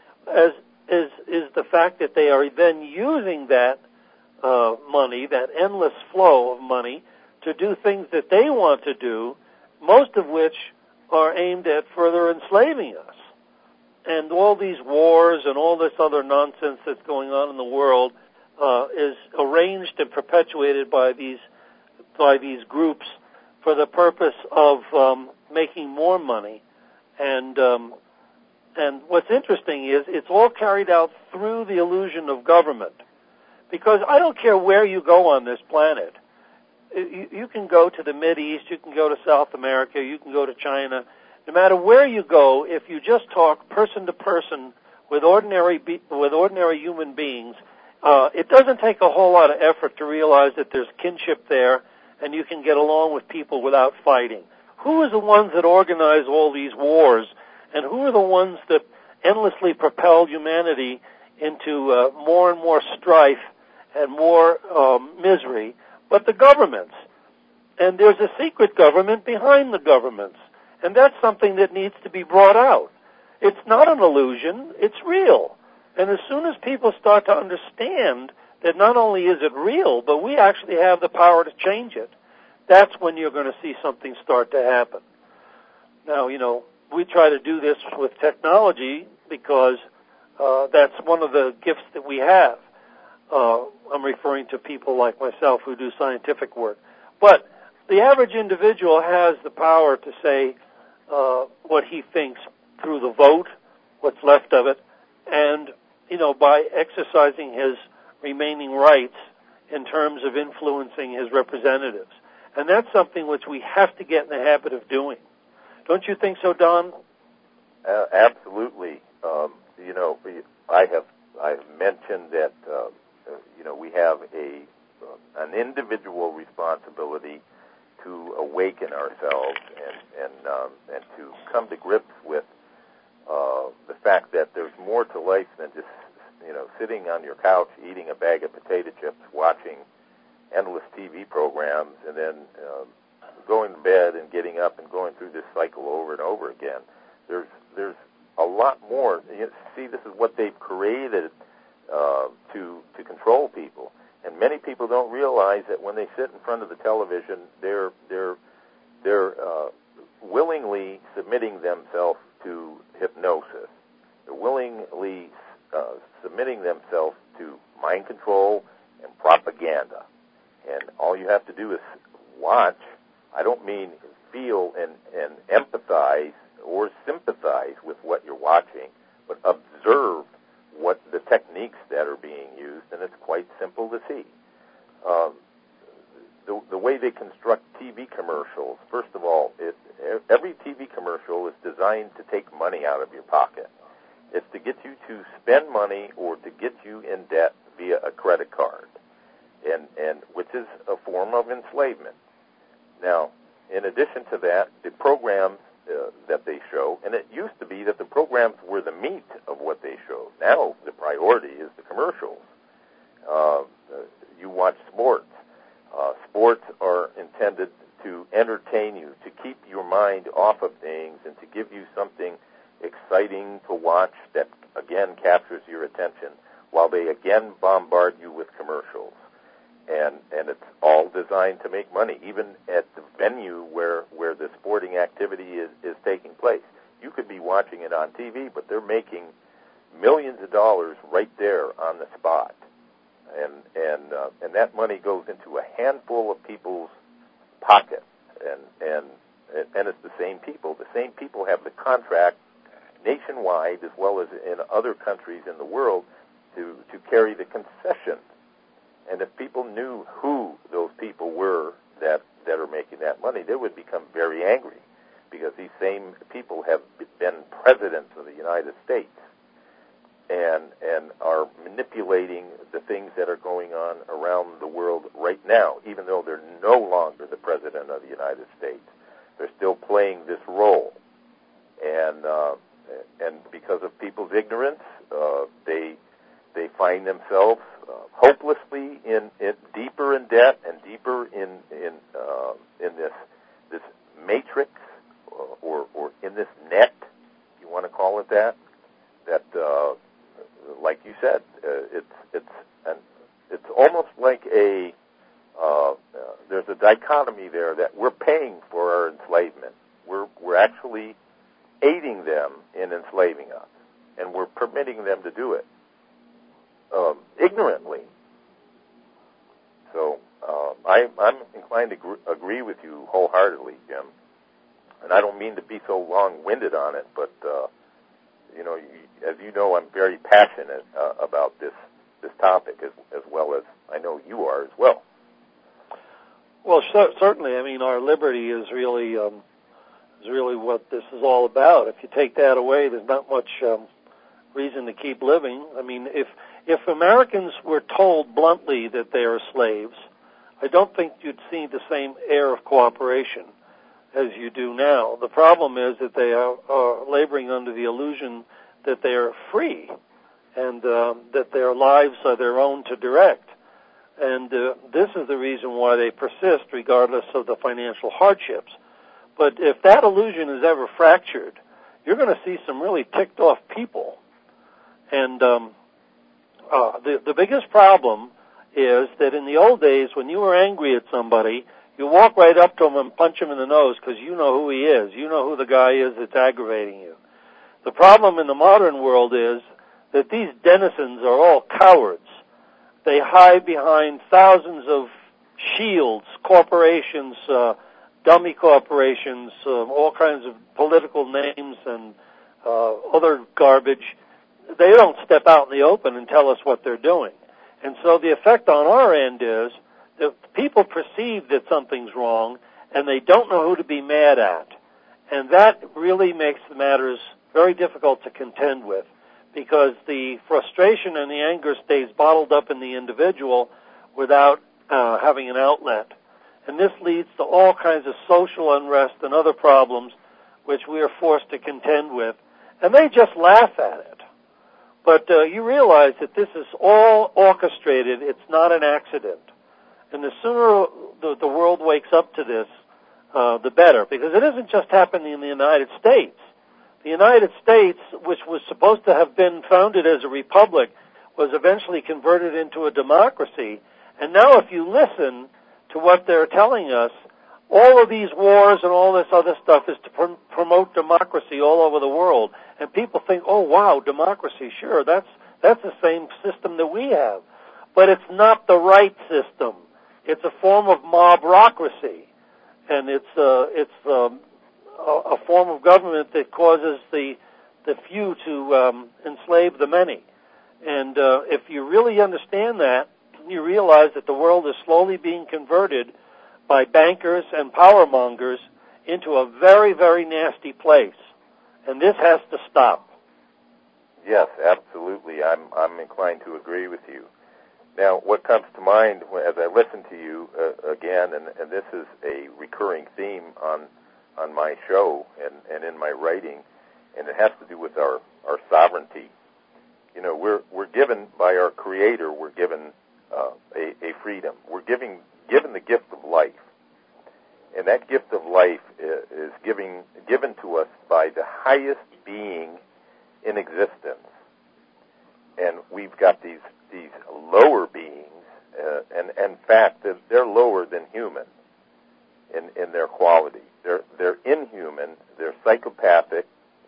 as is, is the fact that they are then using that uh, money, that endless flow of money, to do things that they want to do, most of which are aimed at further enslaving us. And all these wars and all this other nonsense that's going on in the world uh, is arranged and perpetuated by these by these groups for the purpose of um, making more money. And um, and what's interesting is it's all carried out through the illusion of government. Because I don't care where you go on this planet. You, you can go to the Mideast, you can go to South America, you can go to China. No matter where you go, if you just talk person to person with ordinary be- with ordinary human beings, uh, it doesn't take a whole lot of effort to realize that there's kinship there, and you can get along with people without fighting. Who are the ones that organize all these wars, and who are the ones that endlessly propel humanity into uh, more and more strife and more um, misery? But the governments. And there's a secret government behind the governments. And that's something that needs to be brought out. It's not an illusion, it's real. And as soon as people start to understand that not only is it real, but we actually have the power to change it, that's when you're going to see something start to happen. Now, you know, we try to do this with technology because uh, that's one of the gifts that we have. Uh, I'm referring to people like myself who do scientific work. But the average individual has the power to say uh, what he thinks through the vote, what's left of it, and, you know, by exercising his remaining rights in terms of influencing his representatives. And that's something which we have to get in the habit of doing. Don't you think so, Don? Uh, absolutely. Um, you know, I have I've mentioned that uh, you know we have a uh, an individual responsibility to awaken ourselves and and um, and to come to grips with uh, the fact that there's more to life than just you know sitting on your couch eating a bag of potato chips, watching endless T V programs, and then um, going to bed and getting up and going through this cycle over and over again. There's there's a lot more. You see, this is what they've created uh, to to control people, and many people don't realize that when they sit in front of the television, they're they're they're uh, willingly submitting themselves to hypnosis. They're willingly uh, submitting themselves to mind control and propaganda. And all you have to do is watch. I don't mean feel and, and empathize or sympathize with what you're watching, but observe what the techniques that are being used, and it's quite simple to see. Um, the, the way they construct T V commercials, first of all, it, every T V commercial is designed to take money out of your pocket. It's to get you to spend money or to get you in debt via a credit card, and, and which is a form of enslavement. Now, in addition to that, the programs uh, that they show, and it used to be that the programs were the meat of what they showed. Now, the priority is the commercials. Uh, you watch sports. Uh, sports are intended to entertain you, to keep your mind off of things, and to give you something exciting to watch that, again, captures your attention, while they, again, bombard you with commercials. And and it's all designed to make money, even at the venue where, where the sporting activity is, is taking place. You could be watching it on T V, but they're making millions of dollars right there on the spot. And and uh, and that money goes into a handful of people's pockets. And, and, and it's the same people. The same people have the contract nationwide as well as in other countries in the world to, to carry the concessions. And if people knew who those people were that, that are making that money, they would become very angry, because these same people have been presidents of the United States and and are manipulating the things that are going on around the world right now, even though they're no longer the president of the United States. They're still playing this role. And uh, and because of people's ignorance, uh, they they find themselves uh, hopelessly in, in deeper in debt and deeper in in uh, in this this matrix or you said, uh, it's it's an, it's almost like a uh, uh, there's a dichotomy there that we're paying for our enslavement. We're we're actually aiding them in enslaving us, and we're permitting them to do it um, ignorantly. So uh, I, I'm inclined to gr- agree with you wholeheartedly, Jim. And I don't mean to be so long-winded on it, but uh, you know, you, as you know, I'm very passionate uh, about this this topic as as well as I know you are as well. Well, cer- certainly. I mean, our liberty is really um, is really what this is all about. If you take that away, there's not much um, reason to keep living. I mean, if if Americans were told bluntly that they are slaves, I don't think you'd see the same air of cooperation as you do now. The problem is that they are, are laboring under the illusion that they are free and um, that their lives are their own to direct. And uh, this is the reason why they persist regardless of the financial hardships. But if that illusion is ever fractured, you're going to see some really ticked off people. And um, uh, the, the biggest problem is that in the old days when you were angry at somebody, you walk right up to him and punch him in the nose because you know who he is. You know who the guy is that's aggravating you. The problem in the modern world is that these denizens are all cowards. They hide behind thousands of shields, corporations, uh, dummy corporations, uh, all kinds of political names and uh, other garbage. They don't step out in the open and tell us what they're doing. And so the effect on our end is that people perceive that something's wrong, and they don't know who to be mad at. And that really makes the matters very difficult to contend with, because the frustration and the anger stays bottled up in the individual without uh, having an outlet. And this leads to all kinds of social unrest and other problems which we are forced to contend with. And they just laugh at it. But uh, you realize that this is all orchestrated. It's not an accident. And the sooner the, the world wakes up to this, uh, the better. Because it isn't just happening in the United States. The United States, which was supposed to have been founded as a republic, was eventually converted into a democracy. And now if you listen to what they're telling us, all of these wars and all this other stuff is to pr- promote democracy all over the world. And people think, oh, wow, democracy, sure, that's that's the same system that we have. But it's not the right system. It's a form of mobocracy. And it's uh, it's um, a, a form of government that causes the the few to um, enslave the many. And uh, if you really understand that, you realize that the world is slowly being converted by bankers and power mongers into a very, very nasty place. And this has to stop. Yes, absolutely. I'm I'm inclined to agree with you. Now, what comes to mind as I listen to you uh, again, and, and this is a recurring theme on on my show and, and in my writing, and it has to do with our, our sovereignty. You know, we're we're given by our Creator, we're given uh, a, a freedom. We're giving given the gift of life. And that gift of life is giving, given to us by the highest being in existence. And we've got these these lower beings, uh, and, and in fact, they're lower than human in, in their quality. They're they're inhuman. They're psychopathic,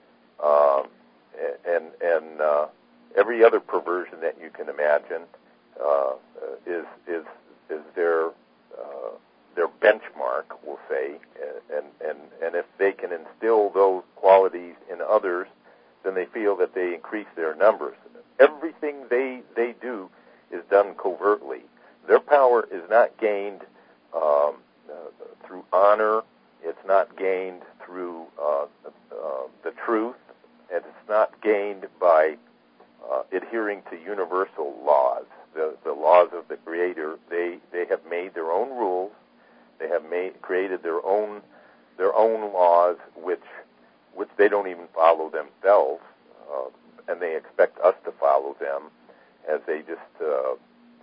um, and and uh, every other perversion that you can imagine uh, is is is their uh, their benchmark, we'll say, and, and, and if they can instill those qualities in others, then they feel that they increase their numbers. Everything they they do is done covertly. Their power is not gained um, uh, through honor. It's not gained through uh, uh, the truth, and it's not gained by uh, adhering to universal laws, the, the laws of the Creator. They they have made their own rules. They have made, created their own their own laws, which which they don't even follow themselves, uh, and they expect us to follow them, as they just uh,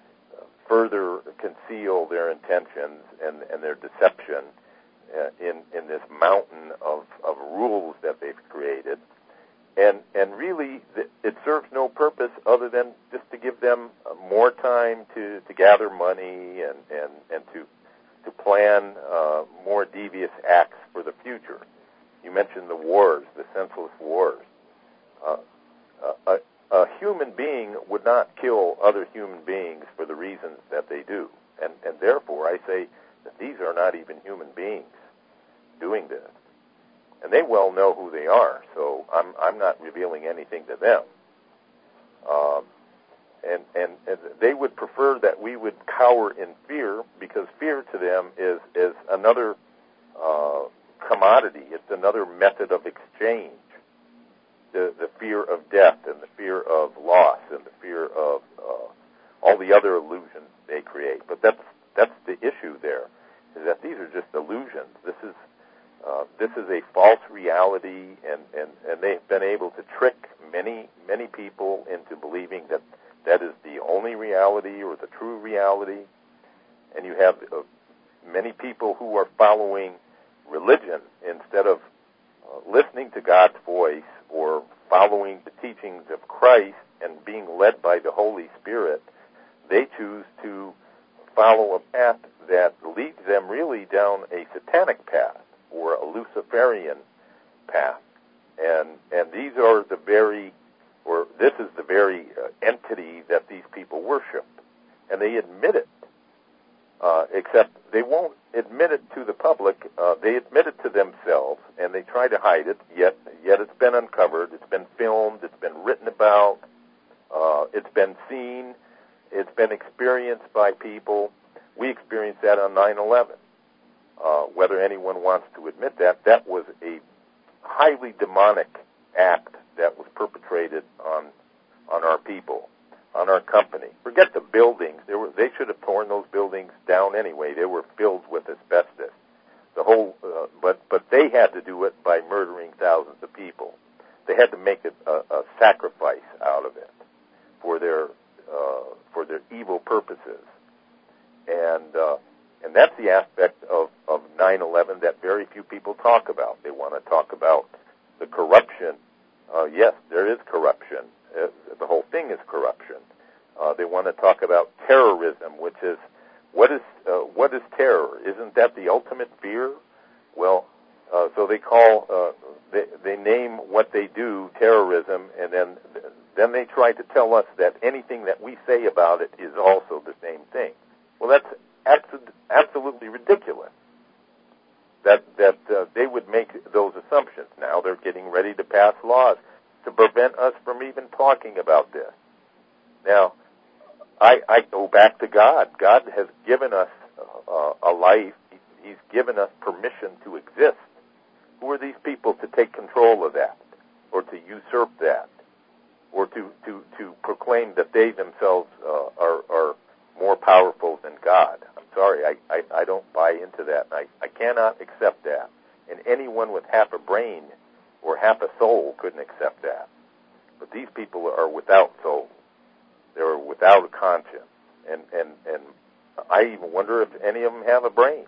further conceal their intentions and, and their deception uh, in in this mountain of, of rules that they've created. and and really it serves no purpose other than just to give them more time to, to gather money and, and, and to to plan uh, more devious acts for the future. You mentioned the wars, the senseless wars. Uh, a, a human being would not kill other human beings for the reasons that they do, and and therefore I say that these are not even human beings doing this. And they well know who they are, so I'm I'm not revealing anything to them. Um, and, and and they would prefer that we would cower in fear, because fear to them is is another uh, commodity. It's another method of exchange. The the fear of death and the fear of loss and the fear of uh, all the other illusions they create. But that's that's the issue there, is that these are just illusions. This is Uh, this is a false reality, and, and, and they've been able to trick many, many people into believing that that is the only reality or the true reality. And you have uh, many people who are following religion instead of uh, listening to God's voice or following the teachings of Christ and being led by the Holy Spirit. They choose to follow a path that leads them really down a satanic path, or a Luciferian path. And and these are the very, or this is the very uh, entity that these people worship. And they admit it, uh, except they won't admit it to the public. Uh, they admit it to themselves, and they try to hide it, yet yet it's been uncovered, it's been filmed, it's been written about, uh, it's been seen, it's been experienced by people. We experienced that on nine eleven. Uh, whether anyone wants to admit that, that was a highly demonic act that was perpetrated on on our people, on our company. Forget the buildings; they were they should have torn those buildings down anyway. They were filled with asbestos. The whole, uh, but but they had to do it by murdering thousands of people. They had to make it a, a sacrifice out of it for their uh, for their evil purposes, and. Uh, And that's the aspect of, of nine eleven that very few people talk about. They want to talk about the corruption. Uh, yes, there is corruption. Uh, the whole thing is corruption. Uh, they want to talk about terrorism, which is, what is uh, what is terror? Isn't that the ultimate fear? Well, uh, so they call, uh, they, they name what they do terrorism, and then then they try to tell us that anything that we say about it is also the same thing. Well, that's absolutely ridiculous that that uh, they would make those assumptions. Now they're getting ready to pass laws to prevent us from even talking about this. Now, I, I go back to God. God has given us uh, a life. He's given us permission to exist. Who are these people to take control of that, or to usurp that, or to, to, to proclaim that they themselves uh, are, are more powerful than God? Sorry, I, I, I don't buy into that. I, I cannot accept that. And anyone with half a brain or half a soul couldn't accept that. But these people are without soul. They're without a conscience. And, and, and I even wonder if any of them have a brain.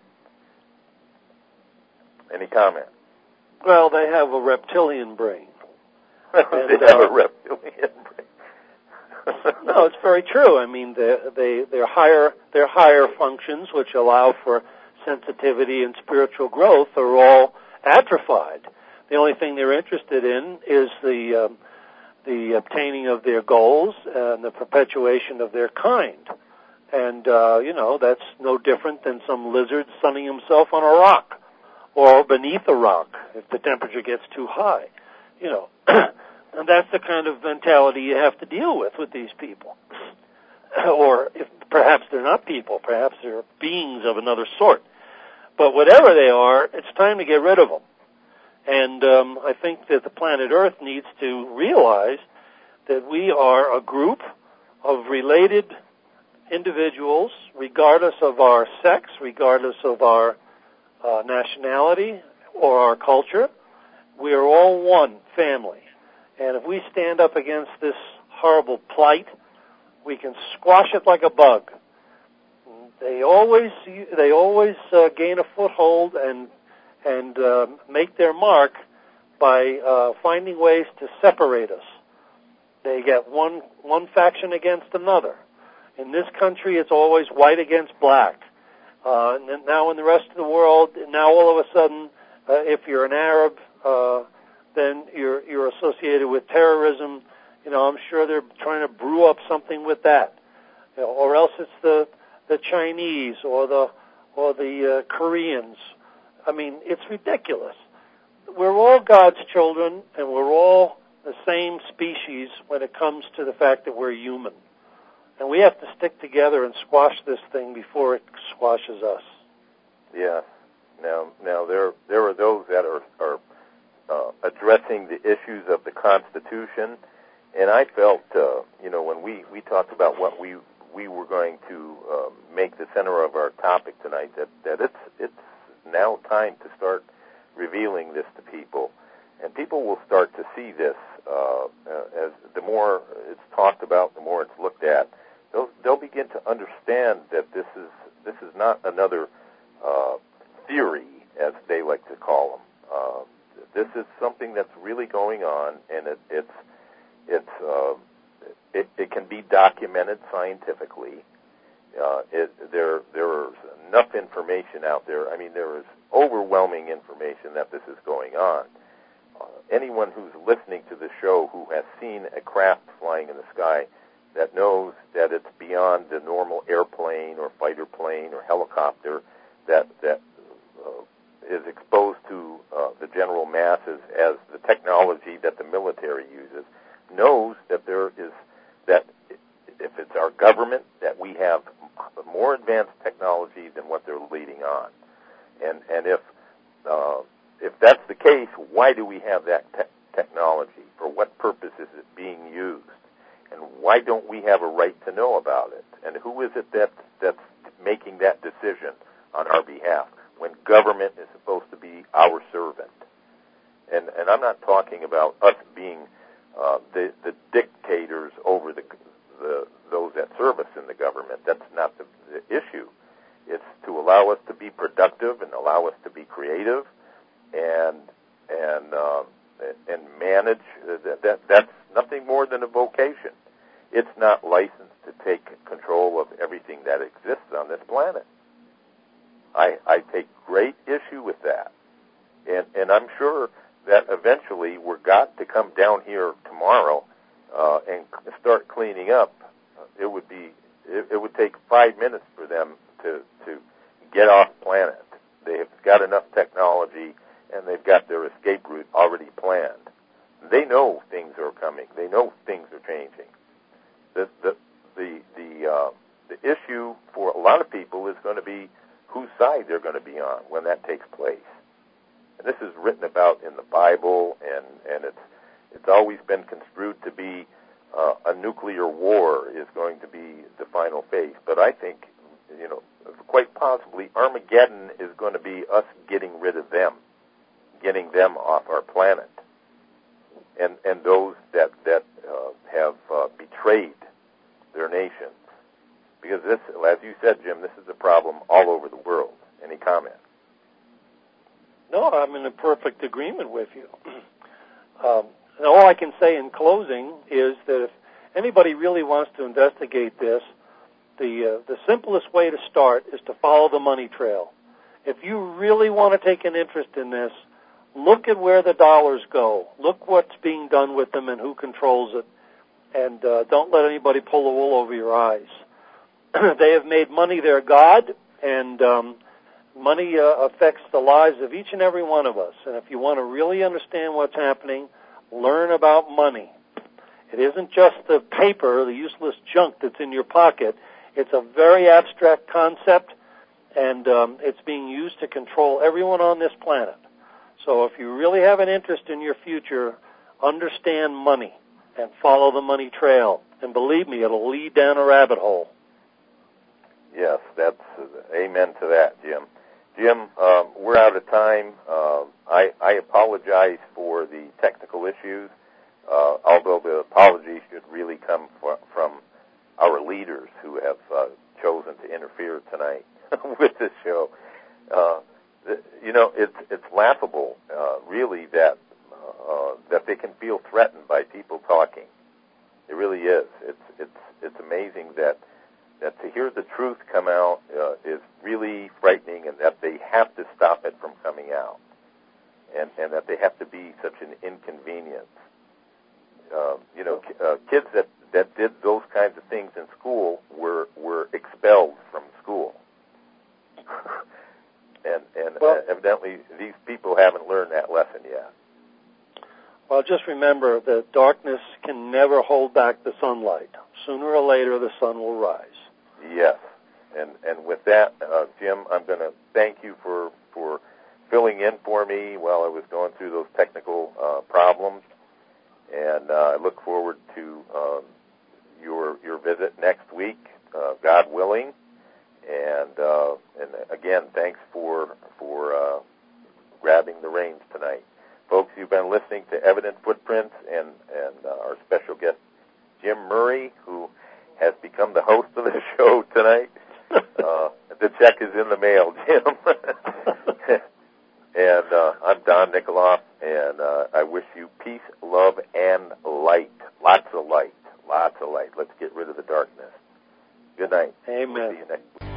Any comment? Well, they have a reptilian brain. they and, have uh, a reptilian brain. No, it's very true. I mean, they they they're higher their higher functions, which allow for sensitivity and spiritual growth, are all atrophied. The only thing they're interested in is the um, the obtaining of their goals and the perpetuation of their kind. And uh, you know, that's no different than some lizard sunning himself on a rock or beneath a rock if the temperature gets too high. You know. And that's the kind of mentality you have to deal with with these people. Or if perhaps they're not people, perhaps they're beings of another sort. But whatever they are, it's time to get rid of them. And um, I think that the planet Earth needs to realize that we are a group of related individuals, regardless of our sex, regardless of our uh, nationality or our culture. We are all one family. And if we stand up against this horrible plight, we can squash it like a bug. They always they always uh, gain a foothold and and uh, make their mark by uh, finding ways to separate us. They get one one faction against another. In this country, it's always white against black. Uh, and now in the rest of the world, now all of a sudden, uh, if you're an Arab, uh, then you're you're associated with terrorism. You know, I'm sure they're trying to brew up something with that. You know, or else it's the the Chinese or the or the uh, Koreans. I mean, it's ridiculous. We're all God's children, and we're all the same species when it comes to the fact that we're human. And we have to stick together and squash this thing before it squashes us. Yeah. Now, now there there are those that are, are uh, addressing the issues of the Constitution, and I felt, uh, you know, when we, we talked about what we we were going to uh, make the center of our topic tonight, that, that it's it's now time to start revealing this to people, and people will start to see this uh, as the more it's talked about, the more it's looked at. They'll, they'll begin to understand that this is this is not another uh, theory, as they like to call them. Uh, this is something that's really going on, and it, it's it's uh, it, it can be documented scientifically. Uh, it, there there is enough information out there. I mean, there is overwhelming information that this is going on. Uh, anyone who's listening to the show who has seen a craft flying in the sky that knows that it's beyond the normal airplane or fighter plane or helicopter that that uh, is exposed to uh, the general masses as the technology that the military uses, knows that there is that if it's our government, that we have more advanced technology than what they're leading on. And and if uh, if that's the case, why do we have that te- technology? For what purpose is it being used? And why don't we have a right to know about it? And who is it that that's making that decision on our behalf when government is supposed to be our servant? And and I'm not talking about us being uh, the the dictators over the the those that serve us in the government. That's not the, the issue. It's to allow us to be productive and allow us to be creative and and uh, and manage. That, that that's nothing more than a vocation. It's not licensed to take control of everything that exists on this planet. I I take great issue with that, and and I'm sure that eventually we're got to come down here tomorrow uh, and start cleaning up. It would be it, it would take five minutes for them to to get off planet. They've got enough technology and they've got their escape route already planned. They know things are coming. They know things are changing. The the the the, uh, the issue for a lot of people is going to be whose side they're going to be on when that takes place. And this is written about in the Bible, and, and it's it's always been construed to be uh, a nuclear war is going to be the final phase. But I think, you know, quite possibly Armageddon is going to be us getting rid of them, getting them off our planet. And and those that that uh, have uh, betrayed their nations, because this, as you said, Jim, this is a problem all over the world. Any comment? No, I'm in a perfect agreement with you. Um, and all I can say in closing is that if anybody really wants to investigate this, the uh, the simplest way to start is to follow the money trail. If you really want to take an interest in this, look at where the dollars go. Look what's being done with them and who controls it. And uh, don't let anybody pull the wool over your eyes. They have made money their god, and um, money uh, affects the lives of each and every one of us. And if you want to really understand what's happening, learn about money. It isn't just the paper, the useless junk that's in your pocket. It's a very abstract concept, and um, it's being used to control everyone on this planet. So if you really have an interest in your future, understand money and follow the money trail. And believe me, it'll lead down a rabbit hole. Yes, that's uh, amen to that, Jim. Jim, um, we're out of time. Uh, I, I apologize for the technical issues, uh, although the apology should really come from, from our leaders who have uh, chosen to interfere tonight with this show. Uh, you know, it's it's laughable, uh, really, that uh, they can feel threatened by people talking. It really is. It's it's it's amazing that that to hear the truth come out uh, is really frightening, and that they have to stop it from coming out, and and that they have to be such an inconvenience. Uh, you know, uh, kids that, that did those kinds of things in school were were expelled from school, and and well, evidently these people haven't learned that lesson yet. Well, just remember that darkness can never hold back the sunlight. Sooner or later, the sun will rise. Yes, and and with that, uh, Jim, I'm going to thank you for for filling in for me while I was going through those technical uh, problems. And uh, I look forward to um, your your visit next week, uh, God willing. And uh, and again, thanks for for uh, grabbing the reins tonight, folks. You've been listening to Evident Footprints, and and uh, our special guest Jim Murray, who has become the host of the show tonight. Uh, the check is in the mail, Jim. And uh, I'm Don Nikoloff, and uh, I wish you peace, love, and light. Lots of light. Lots of light. Let's get rid of the darkness. Good night. Amen. We'll see you next week.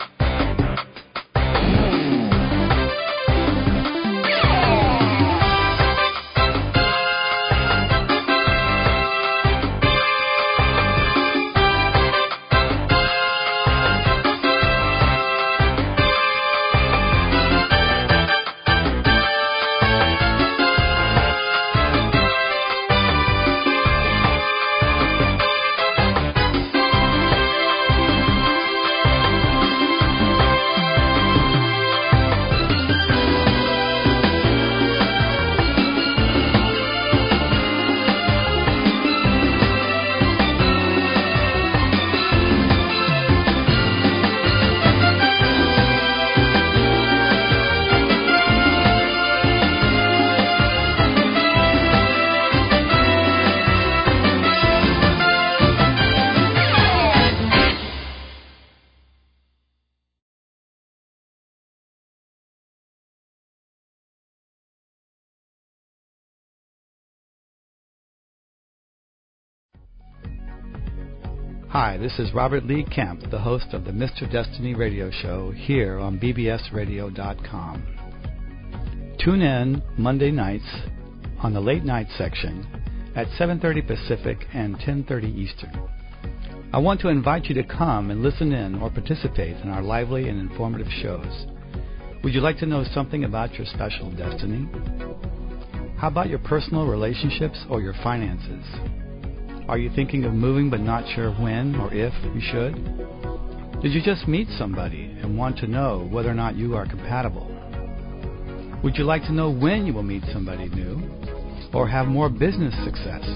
Hi, this is Robert Lee Kemp, the host of the Mister Destiny radio show here on B B S radio dot com. Tune in Monday nights on the late night section at seven thirty Pacific and ten thirty Eastern. I want to invite you to come and listen in or participate in our lively and informative shows. Would you like to know something about your special destiny? How about your personal relationships or your finances? Are you thinking of moving but not sure when or if you should? Did you just meet somebody and want to know whether or not you are compatible? Would you like to know when you will meet somebody new or have more business success?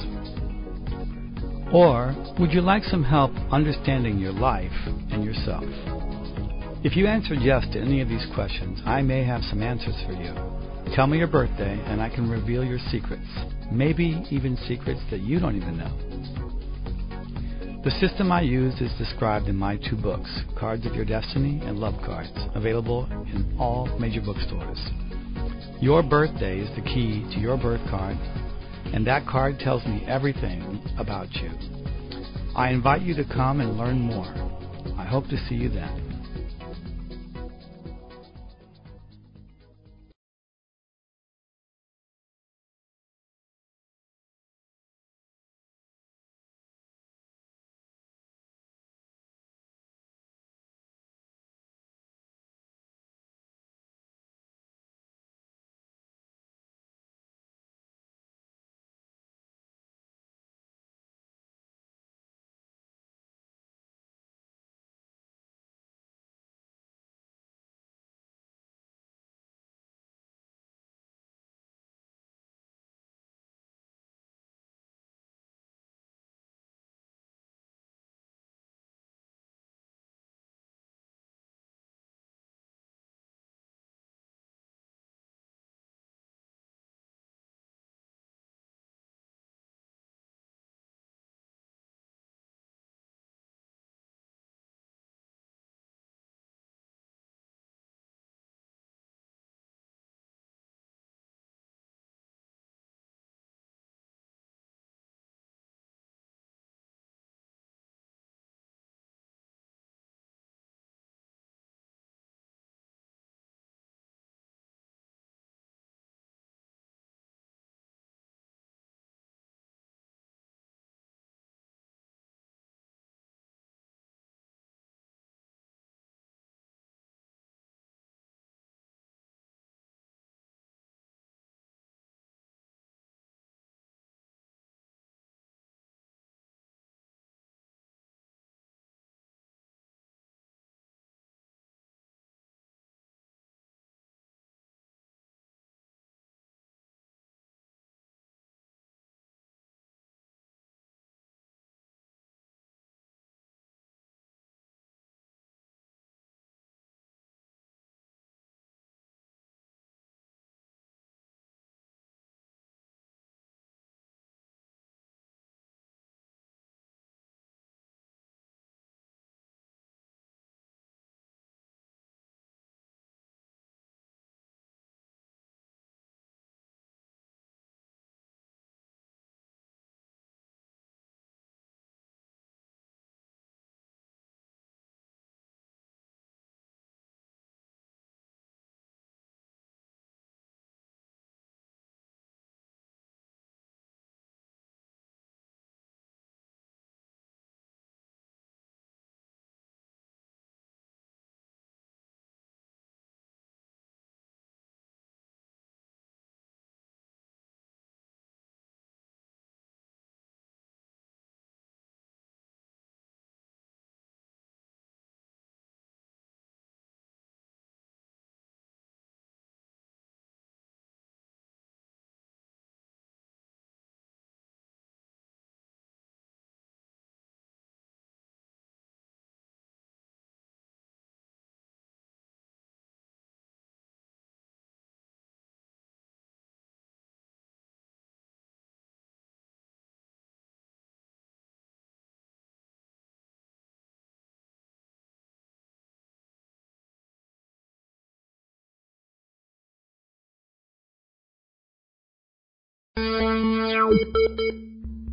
Or would you like some help understanding your life and yourself? If you answered yes to any of these questions, I may have some answers for you. Tell me your birthday and I can reveal your secrets, maybe even secrets that you don't even know. The system I use is described in my two books, Cards of Your Destiny and Love Cards, available in all major bookstores. Your birthday is the key to your birth card, and that card tells me everything about you. I invite you to come and learn more. I hope to see you then.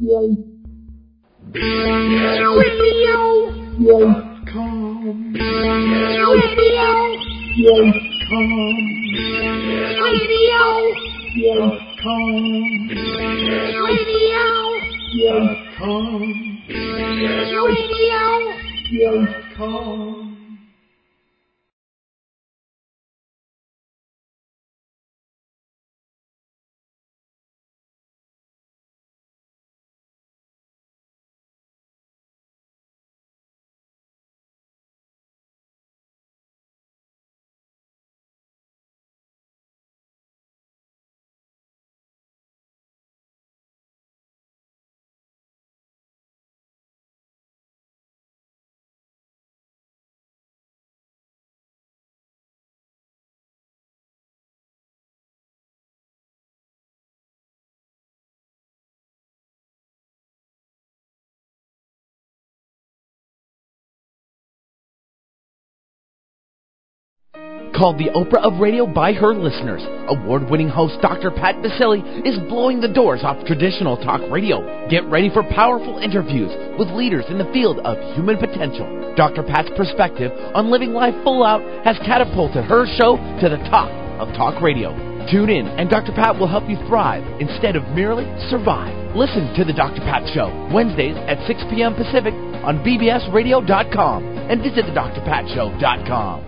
Called the Oprah of Radio by her listeners, award-winning host Doctor Pat Baccili is blowing the doors off traditional talk radio. Get ready for powerful interviews with leaders in the field of human potential. Doctor Pat's perspective on living life full out has catapulted her show to the top of talk radio. Tune in, and Doctor Pat will help you thrive instead of merely survive. Listen to the Doctor Pat Show, Wednesdays at six p.m. Pacific on B B S radio dot com and visit the dr pat show dot com.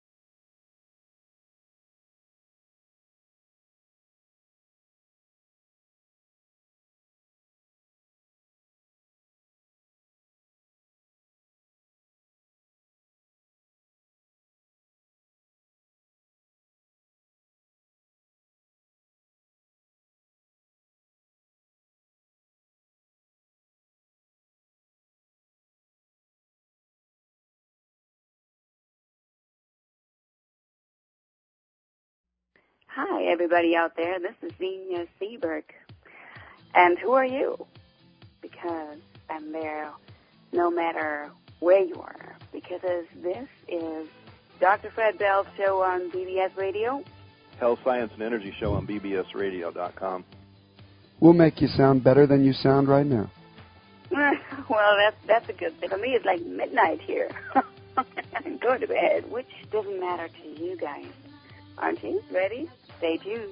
Hi, everybody out there. This is Zenia Seberg. And who are you? Because I'm there no matter where you are. Because this is Doctor Fred Bell's show on B B S Radio. Health, Science, and Energy show on B B S radio dot com. We'll make you sound better than you sound right now. Well, that's, that's a good thing. For me, it's like midnight here. I'm going to bed, which doesn't matter to you guys. Aren't you? Ready? Stay tuned.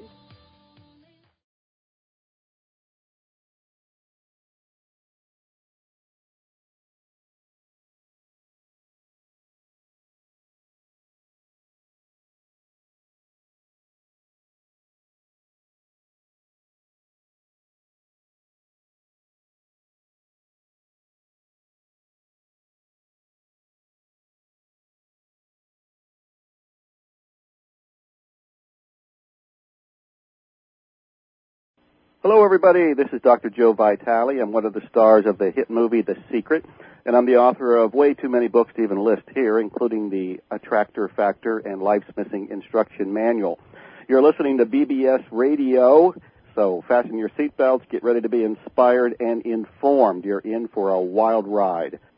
Hello, everybody. This is Doctor Joe Vitale. I'm one of the stars of the hit movie The Secret, and I'm the author of way too many books to even list here, including the Attractor Factor and Life's Missing Instruction Manual. You're listening to B B S Radio, so fasten your seatbelts, get ready to be inspired and informed. You're in for a wild ride.